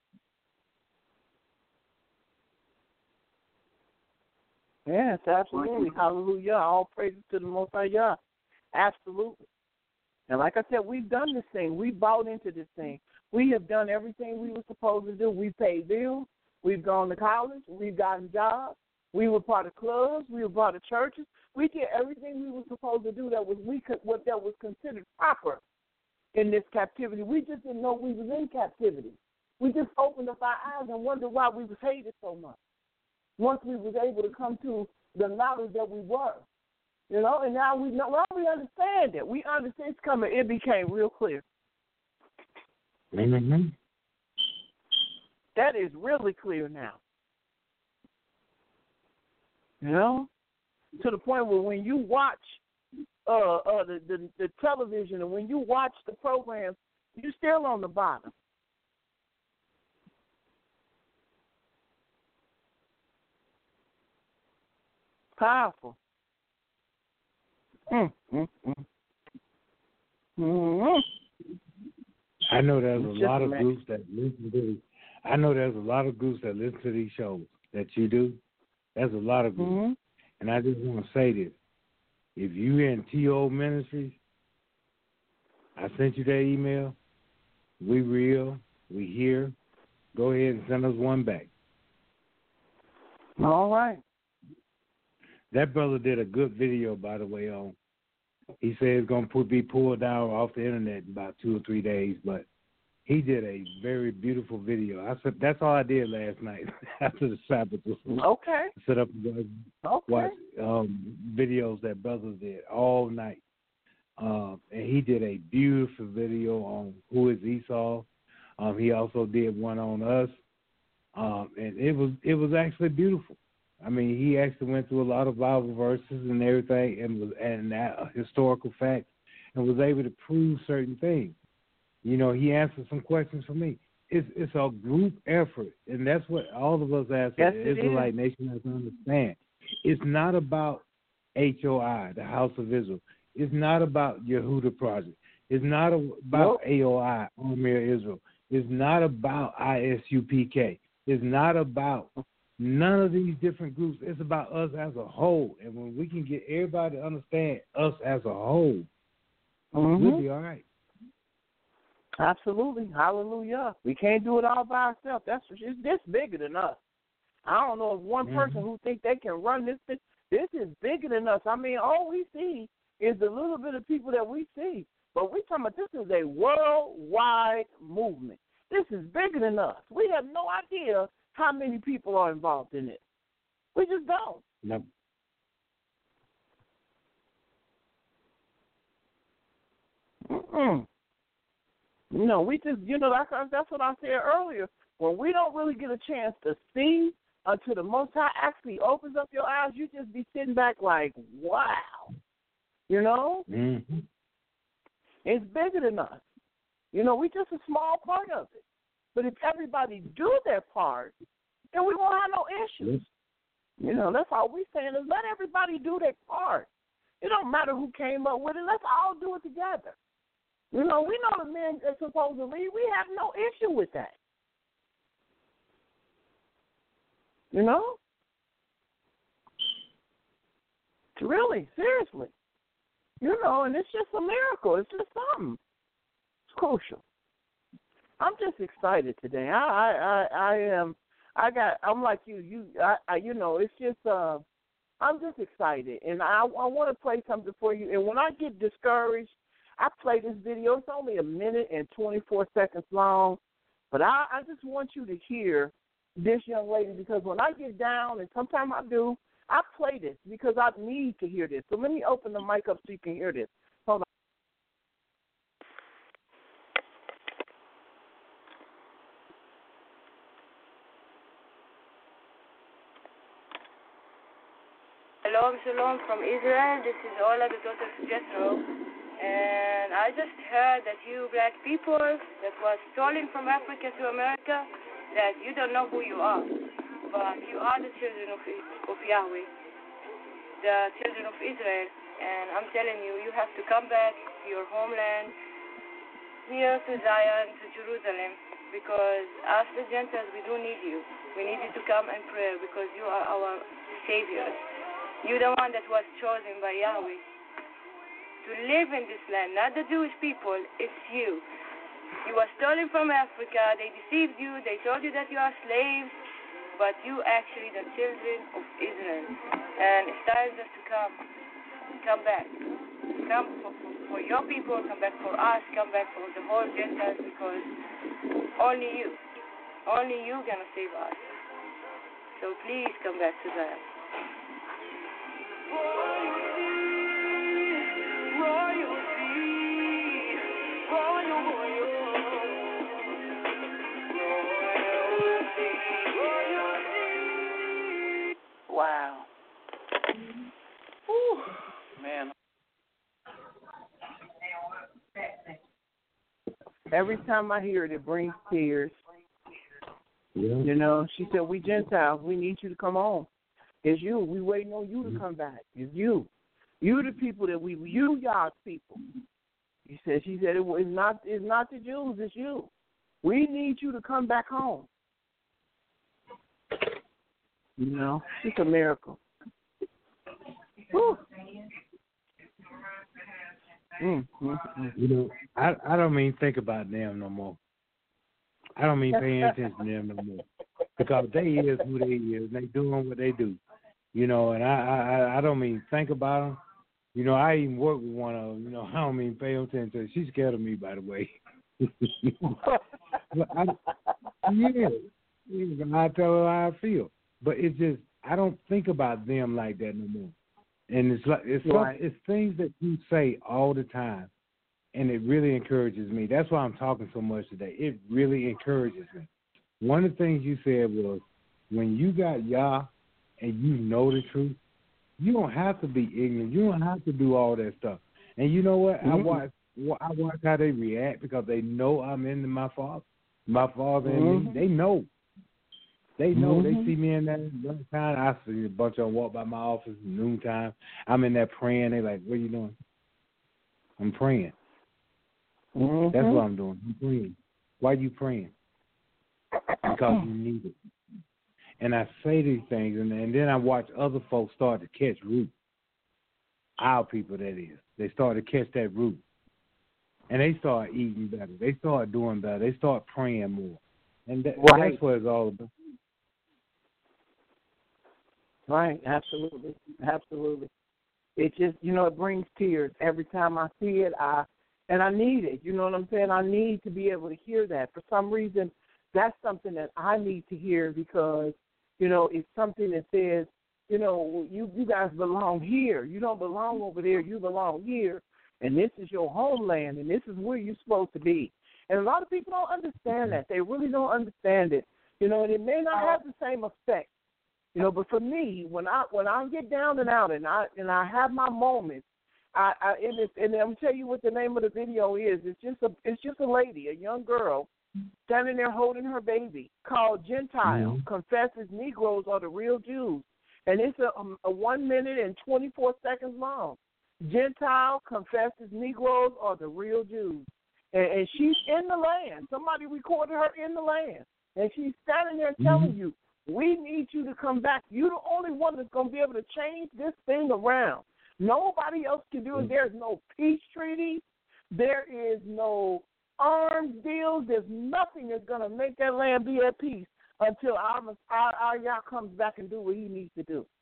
Yes, absolutely. Hallelujah. All praises to the Most High Yah. Absolutely. And like I said, we've done this thing. We bought into this thing. We have done everything we were supposed to do. We paid bills. We've gone to college. We've gotten jobs. We were part of clubs. We were part of churches. We did everything we were supposed to do that was considered proper in this captivity. We just didn't know we was in captivity. We just opened up our eyes and wondered why we was hated so much. Once we was able to come to the knowledge that we were, and now we know. Well, we understand it. We understand it's coming. It became real clear. Mm-hmm. That is really clear now. To the point where when you watch the television and when you watch the programs, you're still on the bottom. Powerful. I know there's a lot of groups that listen to. I know there's a lot of groups that listen to these shows that you do. There's a lot of groups, and I just want to say this: if you in TO Ministries, I sent you that email. We real. We here. Go ahead and send us one back. All right. That brother did a good video, by the way. He said it's going to be pulled down off the internet in about 2 or 3 days, but he did a very beautiful video. I said that's all I did last night after the Sabbath. Okay. Set up and watch videos that brothers did all night. And he did a beautiful video on who is Esau. He also did one on us, and it was actually beautiful. I mean, he actually went through a lot of Bible verses and everything, and historical facts, and was able to prove certain things. You know, he answered some questions for me. It's a group effort, and that's what all of us as the Israelite nation has to understand. It's not about HOI, the House of Israel. It's not about Yehuda Project. It's not about AOI, Army of Israel. It's not about ISUPK. It's not about none of these different groups. It's about us as a whole. And when we can get everybody to understand us as a whole, we'll be all right. Absolutely. Hallelujah. We can't do it all by ourselves. It's bigger than us. I don't know of one person who think they can run this thing. This is bigger than us. I mean, all we see is the little bit of people that we see. But we're talking about this is a worldwide movement. This is bigger than us. We have no idea how many people are involved in it. We just don't. Nope. No, we just, that's what I said earlier. When we don't really get a chance to see until the Most High actually opens up your eyes, you just be sitting back like, wow. You know? It's bigger than us. You know, we're just a small part of it. But if everybody do their part, then we won't have no issues. You know, that's all we're saying is let everybody do their part. It don't matter who came up with it. Let's all do it together. You know, we know the men are supposed to lead. We have no issue with that. You know? Really, seriously. You know, and it's just a miracle. It's just something. It's crucial. I'm just excited today. I am. I'm like you. You know, it's just. I'm just excited, and I want to play something for you. And when I get discouraged, I play this video. It's only 1 minute and 24 seconds long, but I just want you to hear this young lady because when I get down, and sometimes I do, I play this because I need to hear this. So let me open the mic up so you can hear this. Hold on. Shalom from Israel. This is Ola, the daughter of Jethro. And I just heard that you black people that was stolen from Africa to America, that you don't know who you are. But you are the children of Yahweh, the children of Israel. And I'm telling you, you have to come back to your homeland, here to Zion, to Jerusalem, because us the Gentiles, we do need you. We need you to come and pray because you are our saviors. You're the one that was chosen by Yahweh to live in this land, not the Jewish people, it's you. You were stolen from Africa, they deceived you, they told you that you are slaves, but you actually the children of Israel. And it's time just to come back. Come for your people, come back for us, come back for the whole Gentiles, because only you gonna save us. So please come back to Zion. Wow. Whew, man. Every time I hear it, it brings tears. Yeah. You know, she said, we Gentiles, we need you to come home. It's you. We waiting on you to come back. It's you. You the people that you God's people. She said it's not the Jews, it's you. We need you to come back home. You know, it's a miracle. Whew. You know, I don't mean think about them no more. I don't mean paying attention to them no more. Because they is who they is, and they doing what they do. You know, and I don't mean think about them. You know, I even work with one of them. You know, I don't mean pay attention to her. She's scared of me, by the way. I tell her how I feel. But it's just, I don't think about them like that no more. And it's things that you say all the time, and it really encourages me. That's why I'm talking so much today. It really encourages me. One of the things you said was, when you got Yah and you know the truth, you don't have to be ignorant. You don't have to do all that stuff. And you know what? Mm-hmm. I watch how they react because they know I'm into my Father. My Father and me, they know. They know. They see me in that time. I see a bunch of them walk by my office at noontime. I'm in there praying. They like, what are you doing? I'm praying. That's what I'm doing. I'm praying. Why are you praying? Because you need it. And I say these things, and then I watch other folks start to catch root. Our people, that is. They start to catch that root. And they start eating better. They start doing better. They start praying more. And that's what it's all about. Right, absolutely. Absolutely. It just, it brings tears every time I see it. And I need it. You know what I'm saying? I need to be able to hear that. For some reason, that's something that I need to hear because, it's something that says, you guys belong here. You don't belong over there. You belong here. And this is your homeland, and this is where you're supposed to be. And a lot of people don't understand that. They really don't understand it. And it may not have the same effect. But for me, when I get down and out and I have my moments, and I'm gonna tell you what the name of the video is. It's just a lady, a young girl, standing there holding her baby, called Gentile, confesses Negroes are the real Jews, and it's a 1 minute and 24 seconds long. Gentile confesses Negroes are the real Jews, and she's in the land. Somebody recorded her in the land, and she's standing there telling you, we need you to come back. You're the only one that's going to be able to change this thing around. Nobody else can do it. There's no peace treaty. There is no arms deals. There's nothing that's going to make that land be at peace until our Yah comes back and do what he needs to do.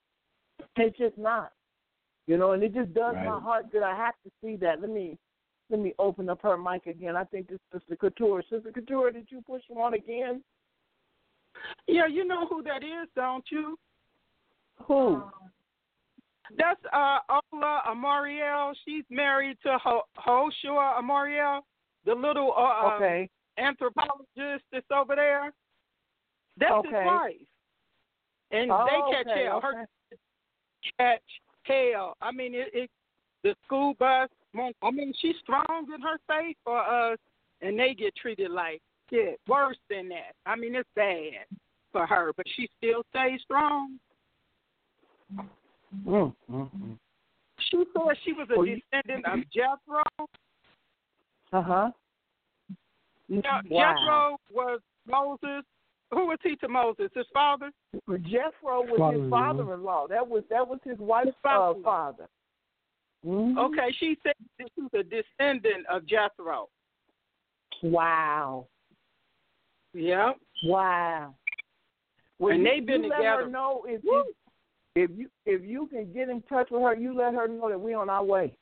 It's just not. And it just does my heart that I have to see that. Let me open up her mic again. I think this is Sister Couture. Sister Couture, did you push her on again? Yeah, you know who that is, don't you? Who? That's Ola Amariel. She's married to Hoshua Amariel, the little anthropologist that's over there. That's his wife. And they catch hell. Her catch hell. I mean, the school bus. I mean, she's strong in her faith for us, and they get treated like shit. Worse than that. I mean, it's bad for her, but she still stays strong. She said she was a descendant of Jethro. Now, Jethro was Moses. Who was he to Moses? His father? Jethro was his father-in-law. That was his wife's father. Okay, she said that she was a descendant of Jethro. Wow. Yeah. Wow. Well, and they've been together. Let her know if you can get in touch with her, you let her know that we're on our way.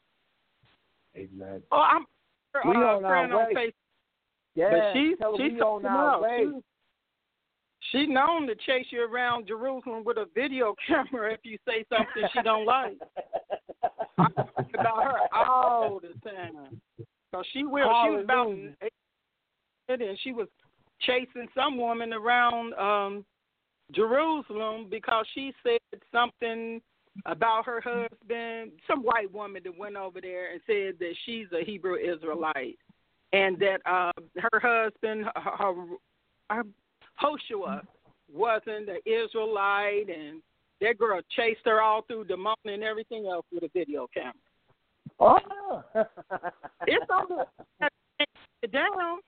Amen. Oh, I'm we on friend our on way. Facebook. Yeah, but she's on our way. She's known to chase you around Jerusalem with a video camera if you say something she don't like. I talk about her all the time. So she will. She was about 8, and she was chasing some woman around Jerusalem because she said something about her husband, some white woman that went over there and said that she's a Hebrew Israelite and that her husband, Hoshua, wasn't an Israelite, and That girl chased her all through Des Moines and everything else with a video camera. Oh. It's on the down.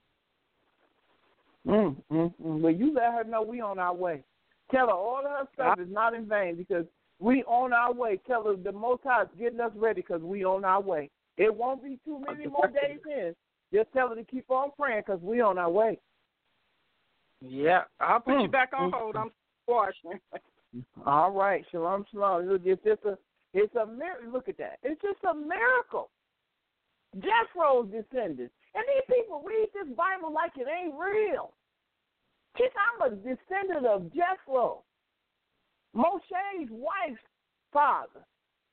Well, you let her know we on our way. Tell her all of her stuff is not in vain because we on our way. Tell her the Most High is getting us ready because we on our way. It won't be too many more days in. Just tell her to keep on praying because we on our way. Yeah, I'll put you back on hold. I'm washing. All right, shalom, shalom. It's a miracle. Look at that. It's just a miracle. Jethro's descendants. And these people read this Bible like it ain't real. I'm a descendant of Jethro, Moshe's wife's father.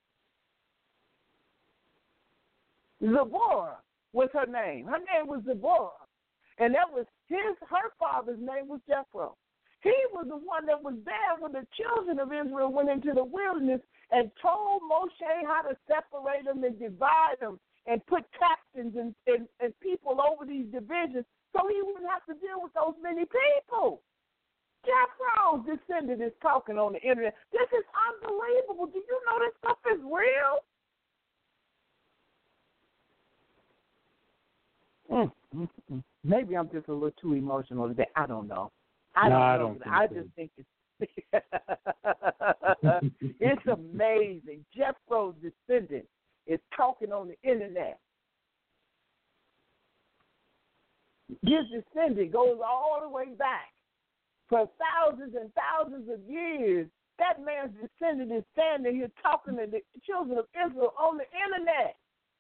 Zipporah was her name. Her name was Zipporah. And that was her father's name was Jethro. He was the one that was there when the children of Israel went into the wilderness and told Moshe how to separate them and divide them and put captains and people over these divisions so he wouldn't have to deal with those many people. Jethro's descendant is talking on the internet. This is unbelievable. Do you know this stuff is real? Maybe I'm just a little too emotional today. I don't know. I just think it's amazing. Jethro's descendant is talking on the internet. His descendant goes all the way back for thousands and thousands of years. That man's descendant is standing here talking to the children of Israel on the internet.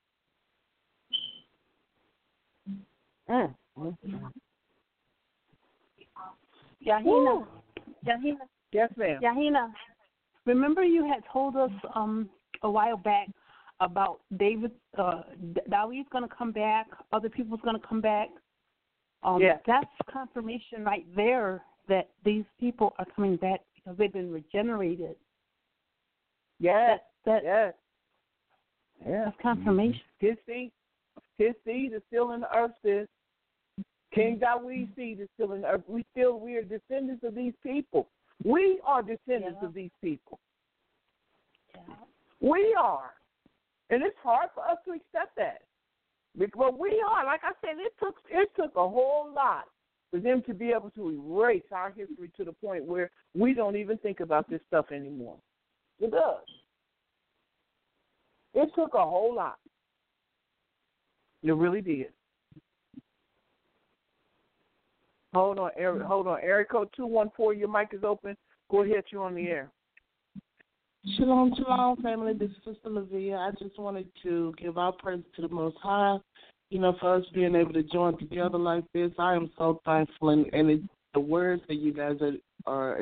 Yahina. Yes, ma'am. Yahina, remember you had told us a while back about David's going to come back, other people's going to come back. That's confirmation right there that these people are coming back because they've been regenerated. Yes. That's confirmation. His seed is still in the earth, sis. King David's seed is still in the earth. We are descendants of these people. We are descendants of these people. Yeah. We are. And it's hard for us to accept that. But we are. Like I said, it took a whole lot for them to be able to erase our history to the point where we don't even think about this stuff anymore. It does. It took a whole lot. It really did. Hold on, Area code 214. Your mic is open. Go ahead. You're on the air. Shalom, shalom, family. This is Sister Lavia. I just wanted to give our praise to the Most High, for us being able to join together like this. I am so thankful, and the words that you guys are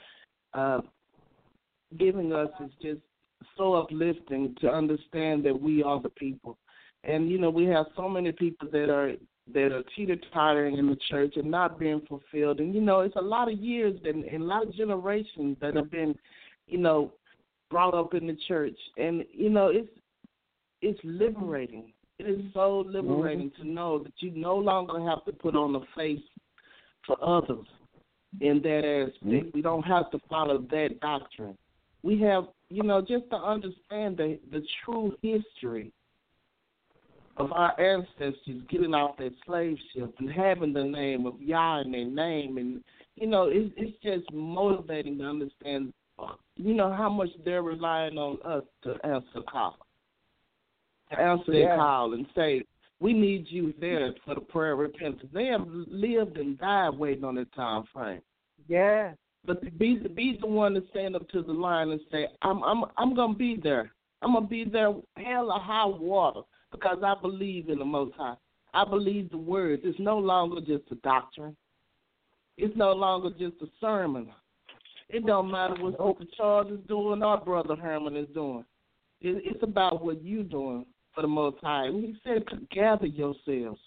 giving us is just so uplifting to understand that we are the people. And, we have so many people that are teeter-tottering in the church and not being fulfilled. And, it's a lot of years and a lot of generations that have been, brought up in the church. And, it's liberating. It is so liberating to know that you no longer have to put on a face for others in that aspect. We don't have to follow that doctrine. We have, just to understand the true history of our ancestors getting off that slave ship and having the name of Yah in their name. And, it's just motivating to understand, how much they're relying on us to answer call. To answer their call and say, we need you there for the prayer of repentance. They have lived and died waiting on that time frame. Yeah. But to be the one to stand up to the line and say, I'm gonna be there. I'm gonna be there, hell or high water, because I believe in the Most High. I believe the words. It's no longer just a doctrine. It's no longer just a sermon. It don't matter what Uncle Charles is doing or Brother Herman is doing. It's about what you're doing for the Most High. And he said to gather yourselves.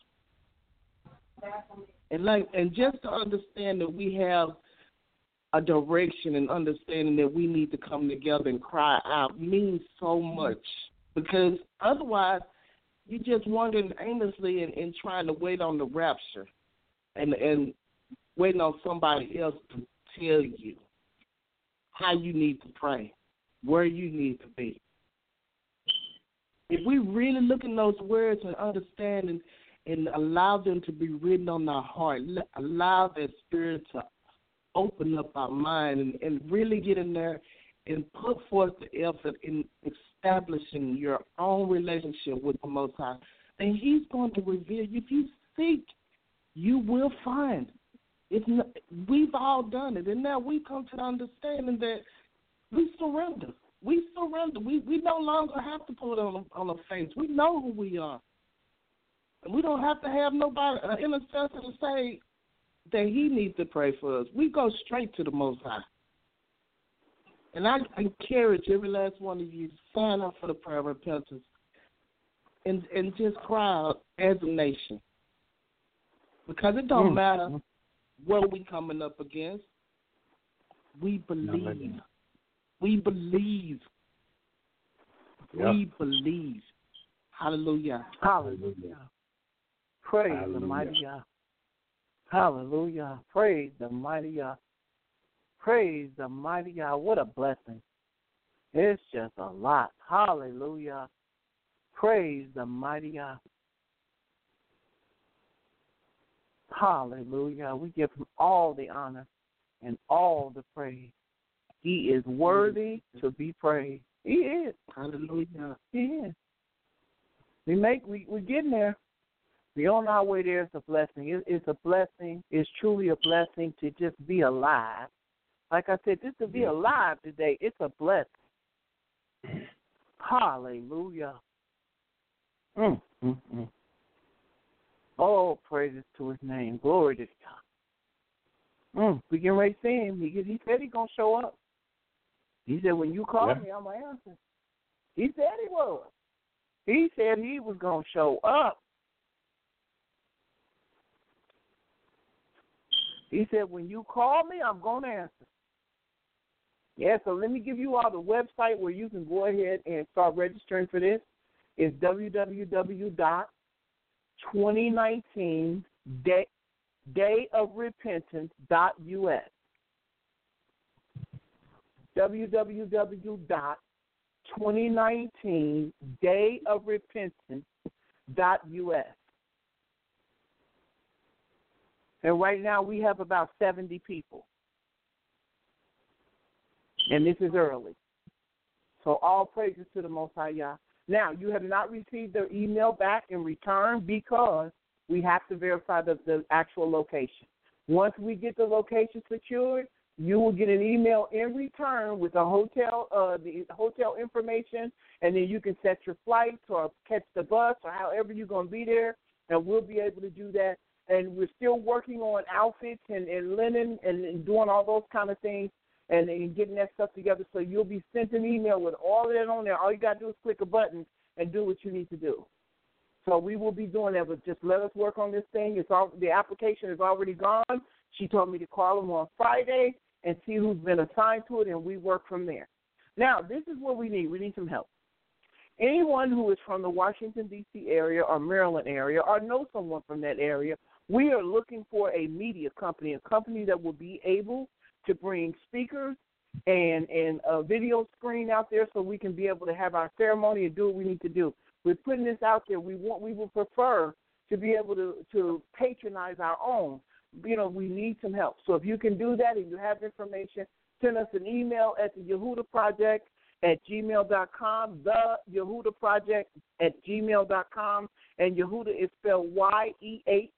And just to understand that we have a direction and understanding that we need to come together and cry out means so much. Because otherwise, you're just wandering aimlessly and trying to wait on the rapture and waiting on somebody else to tell you how you need to pray, where you need to be. If we really look in those words and understand and allow them to be written on our heart, allow that spirit to open up our mind and really get in there and put forth the effort in establishing your own relationship with the Most High, then He's going to reveal you. If you seek, you will find. We've all done it, and now we come to the understanding that we surrender. We surrender. We no longer have to put it on a face. We know who we are. And we don't have to have nobody, an intercessor, to say that he needs to pray for us. We go straight to the Most High. And I encourage every last one of you to sign up for the prayer of repentance and just cry out as a nation. Because it don't matter what we coming up against. We believe. We believe. Yep. We believe. Hallelujah. Hallelujah. Praise the mighty God. Hallelujah. Praise the mighty God. Praise the mighty God. What a blessing. It's just a lot. Hallelujah. Praise the mighty God. Hallelujah. We give Him all the honor and all the praise. He is worthy to be praised. He is. Hallelujah. He is. We're getting there. We're on our way there. It's a blessing. It's a blessing. It's truly a blessing to just be alive. Like I said, just to be alive today, it's a blessing. Hallelujah. Oh, praises to His name. Glory to God. We can ready to see Him. He said He's going to show up. He said, when you call me, I'm going to answer. He said He was. He said He was going to show up. He said, when you call me, I'm going to answer. Yeah, so let me give you all the website where you can go ahead and start registering for this. It's www.2019dayofrepentance.us. www.2019dayofrepentance.us. And right now we have about 70 people. And this is early. So all praises to the Most High Yah. Now, you have not received the email back in return because we have to verify the actual location. Once we get the location secured, you will get an email in return with the hotel information, and then you can set your flights or catch the bus or however you're going to be there, and we'll be able to do that. And we're still working on outfits and linen and doing all those kind of things and getting that stuff together. So you'll be sent an email with all of that on there. All you got to do is click a button and do what you need to do. So we will be doing that, but just let us work on this thing. The application is already gone. She told me to call them on Friday and see who's been assigned to it, and we work from there. Now, this is what we need. We need some help. Anyone who is from the Washington, D.C. area or Maryland area or knows someone from that area, we are looking for a media company, a company that will be able to bring speakers and a video screen out there so we can be able to have our ceremony and do what we need to do. We're putting this out there. We would prefer to be able to patronize our own. You know, we need some help. So if you can do that and you have information, send us an email at the Yehuda Project at gmail.com, the Yehuda Project at gmail.com, and Yehuda is spelled YEHUDAH.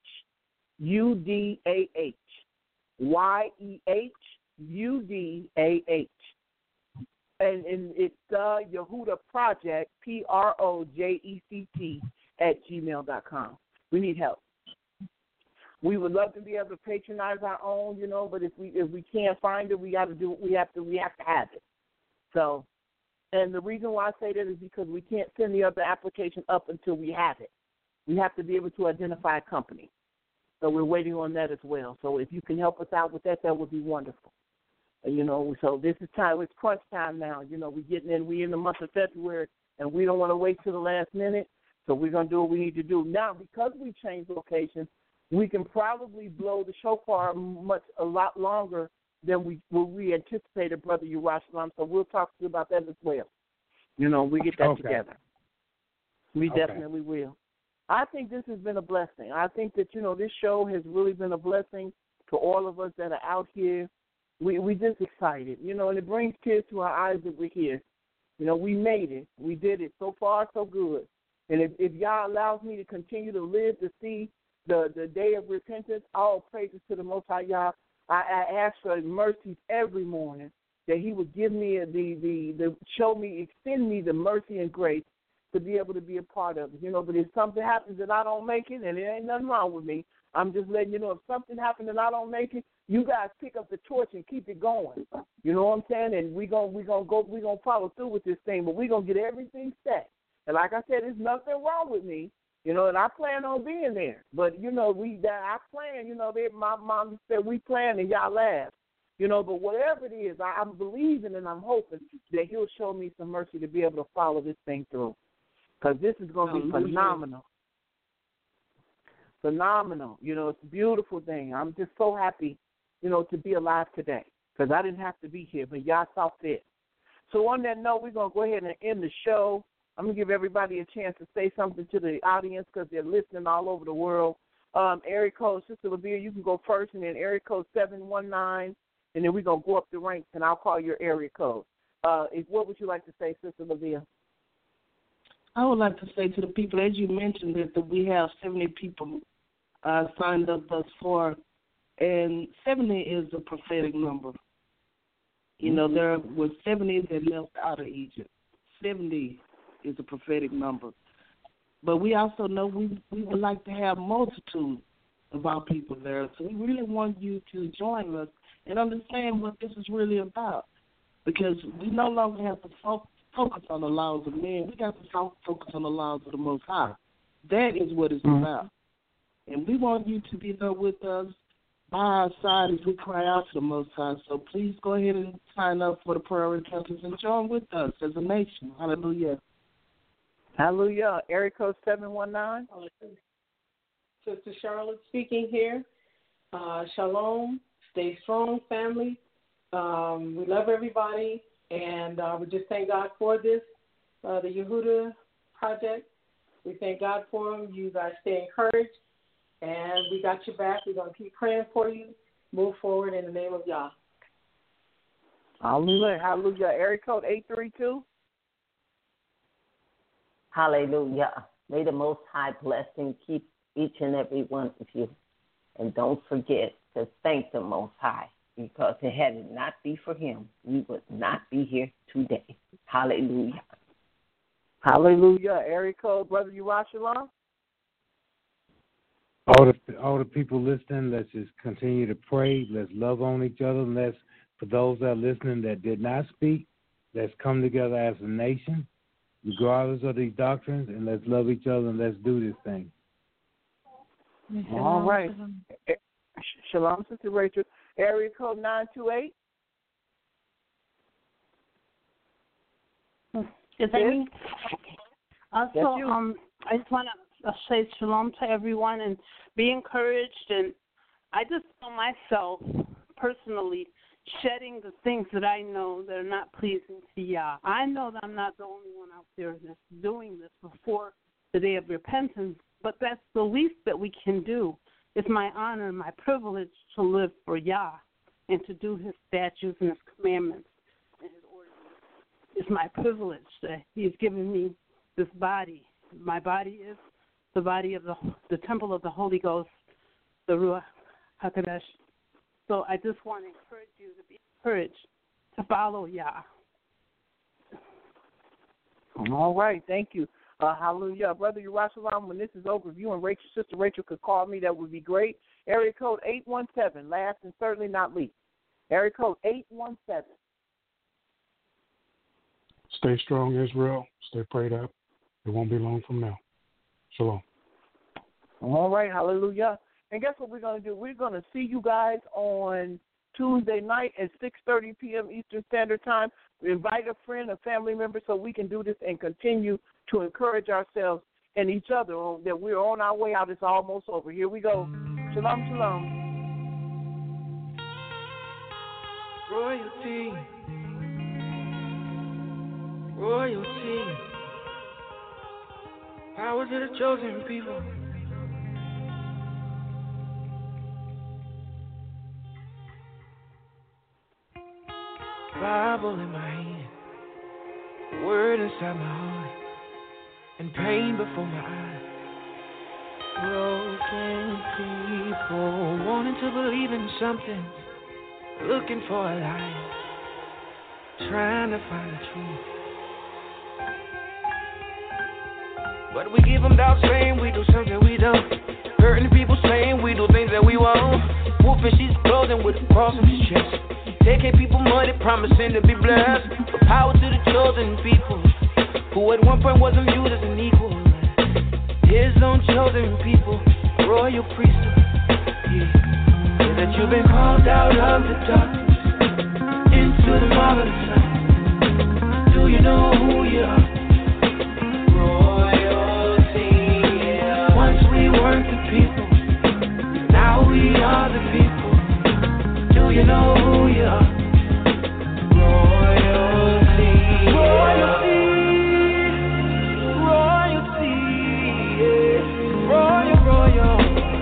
YEHUDAH. And it's the Yehuda Project, PROJECT at gmail.com. We need help. We would love to be able to patronize our own, you know, but if we can't find it, we got to do it. We have to have it. So, and the reason why I say that is because we can't send the other application up until we have it. We have to be able to identify a company. So we're waiting on that as well. So if you can help us out with that, that would be wonderful. You know, so this is time. It's crunch time now. You know, we're in the month of February, and we don't want to wait till the last minute. So we're going to do what we need to do. Now, because we changed locations, we can probably blow the shofar a lot longer than we anticipated, Brother Yerushalayim. So we'll talk to you about that as well. You know, we get that together. We definitely will. I think this has been a blessing. I think that, you know, this show has really been a blessing to all of us that are out here. We just excited, you know, and it brings tears to our eyes that we're here. You know, we made it. We did it. So far, so good. And if Yah allows me to continue to live to see the day of repentance, all praises to the Most High Yah. I ask for mercies every morning, that He would give me extend me the mercy and grace to be able to be a part of it. You know, but if something happens and I don't make it, and it ain't nothing wrong with me, I'm just letting you know, if something happens and I don't make it, you guys pick up the torch and keep it going. You know what I'm saying? And we're gonna follow through with this thing, but we're gonna get everything set. And like I said, there's nothing wrong with me, you know, and I plan on being there. But you know, I plan. You know, my mom said we plan and y'all laugh. You know, but whatever it is, I'm believing and I'm hoping that He'll show me some mercy to be able to follow this thing through, because this is going to be phenomenal. Phenomenal. You know, it's a beautiful thing. I'm just so happy, you know, to be alive today, because I didn't have to be here, but y'all saw fit. So on that note, we're going to go ahead and end the show. I'm going to give everybody a chance to say something to the audience, because they're listening all over the world. Area code, Sister LaVia, you can go first, and then area code 719, and then we're going to go up the ranks, and I'll call your area code. What would you like to say, Sister LaVia? I would like to say to the people, as you mentioned, that we have 70 people signed up thus far, and 70 is a prophetic number. You know, there were 70 that left out of Egypt. 70 is a prophetic number. But we also know we would like to have multitude of our people there. So we really want you to join us and understand what this is really about, because we no longer have to focus on the laws of men. We got to focus on the laws of the Most High. That is what it's about. And we want you to be there with us, by our side, as we cry out to the Most High. So please go ahead and sign up for the prayer repentance and join with us as a nation. Hallelujah. Hallelujah. Area code 719. Sister Charlotte speaking here. Shalom. Stay strong, family. We love everybody. And we just thank God for this, the Yehuda Project. We thank God for them. You guys stay encouraged. And we got your back. We're going to keep praying for you. Move forward in the name of Yah. Hallelujah. Hallelujah. Area code 832. Hallelujah. May the Most High blessing keep each and every one of you. And don't forget to thank the Most High, because had it not be for Him, we would not be here today. Hallelujah. Hallelujah. Area code, Brother Yerushalayim. All the people listening, let's just continue to pray. Let's love on each other. And let's, for those that are listening that did not speak, let's come together as a nation, regardless of these doctrines, and let's love each other and let's do this thing. All right. Shalom, Sister Rachel. Area code 928. Is that me? Also, I just want to say shalom to everyone and be encouraged. And I just feel myself personally shedding the things that I know that are not pleasing to Yah. I know that I'm not the only one out there that's doing this before the day of repentance, but that's the least that we can do. It's my honor and my privilege to live for Yah and to do His statutes and His commandments and His ordinances. It's my privilege that He's given me this body. My body is the body of the temple of the Holy Ghost, the Ruach HaKodesh. So I just want to encourage you to be encouraged to follow Yah. All right, thank you. Hallelujah. Brother Yerushalayim, when this is over, if you and Sister Rachel could call me, that would be great. Area code 817, last and certainly not least. Area code 817. Stay strong, Israel. Stay prayed up. It won't be long from now. Shalom. All right, hallelujah. And guess what we're going to do? We're going to see you guys on Tuesday night at 6:30 p.m. Eastern Standard Time. Invite a friend, a family member, so we can do this and continue to encourage ourselves and each other that we're on our way out. It's almost over. Here we go. Shalom, shalom. Royalty. Royalty. Power to the chosen people. Bible in my hand, word inside my heart, and pain before my eyes. Broken people wanting to believe in something, looking for a lie, trying to find the truth. But we give them doubt, saying we do something we don't. Hurting people saying we do things that we won't. Wolfing she's clothing with the cross on his chest. Taking people money, promising to be blessed. But power to the chosen people, who at one point wasn't viewed as an equal. His own chosen people, royal priesthood. Yeah. Say that you've been called out of the darkness into the marvelous light. Do you know who you are? Royalty. Yeah. Once we weren't the people, now we are the people. Do you know who you are? Royalty. Royalty. Royalty. Yeah. Royal, royal.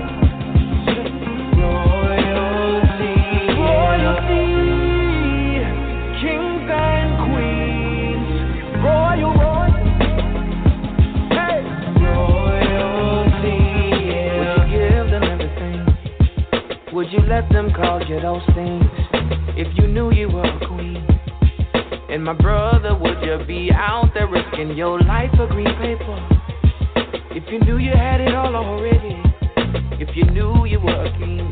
Royalty. Royalty. Kings and queens. Royal, royal. Hey. Royalty. Yeah. Would you give them everything? Would you let them call you those things if you knew you were a queen? And my brother, would you be out there risking your life for green paper if you knew you had it all already? If you knew you were a king?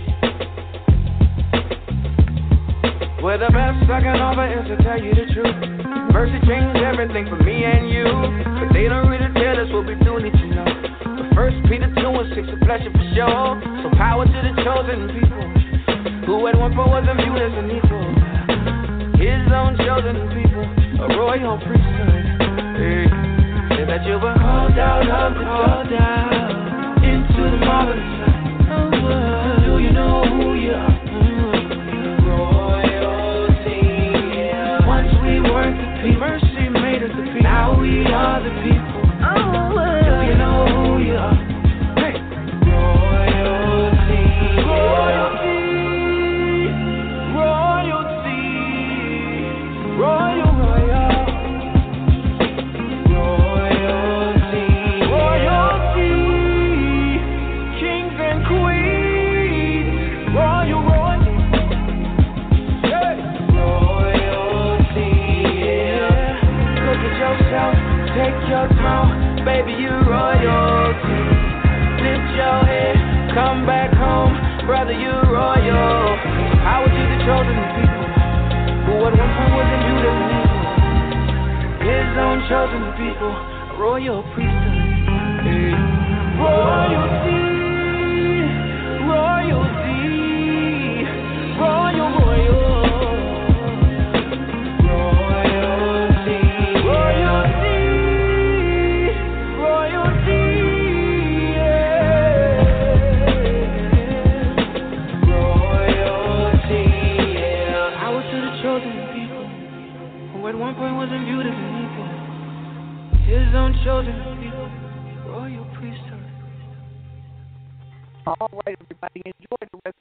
Well, the best I can offer is to tell you the truth. Mercy changed everything for me and you, but they don't really tell us what we do need to know. But 1 Peter 2:6 a pleasure for sure. So power to the chosen people, who at one point wasn't viewed as an equal. His own chosen people, a royal priesthood. Hey. Say that you were called out of the dark into the marvelous light. Do you know who you are? Royalty. Yeah. Once we weren't the people, mercy made us the people. Now we are the people. Do you know who you are? Hey. Royalty. Royalty. Royalty. Royal, royal. Royalty. Royalty. Kings and queens. Royal, royal. Hey. Royalty. Yeah. Look at yourself. Take your throne. Baby, you royalty. Lift your head. Come back home. Brother, you royal. Power to the chosen people, who at one point wasn't viewed as an equal. His own chosen people, a royal priesthood. Hey. Royalty, royalty, royal, royal. Royalty, royalty, royalty, yeah. Royalty, yeah. Power to the chosen people, who at one point wasn't viewed as an equal. His own chosen people, royal priesthood. All right, everybody, enjoy the rest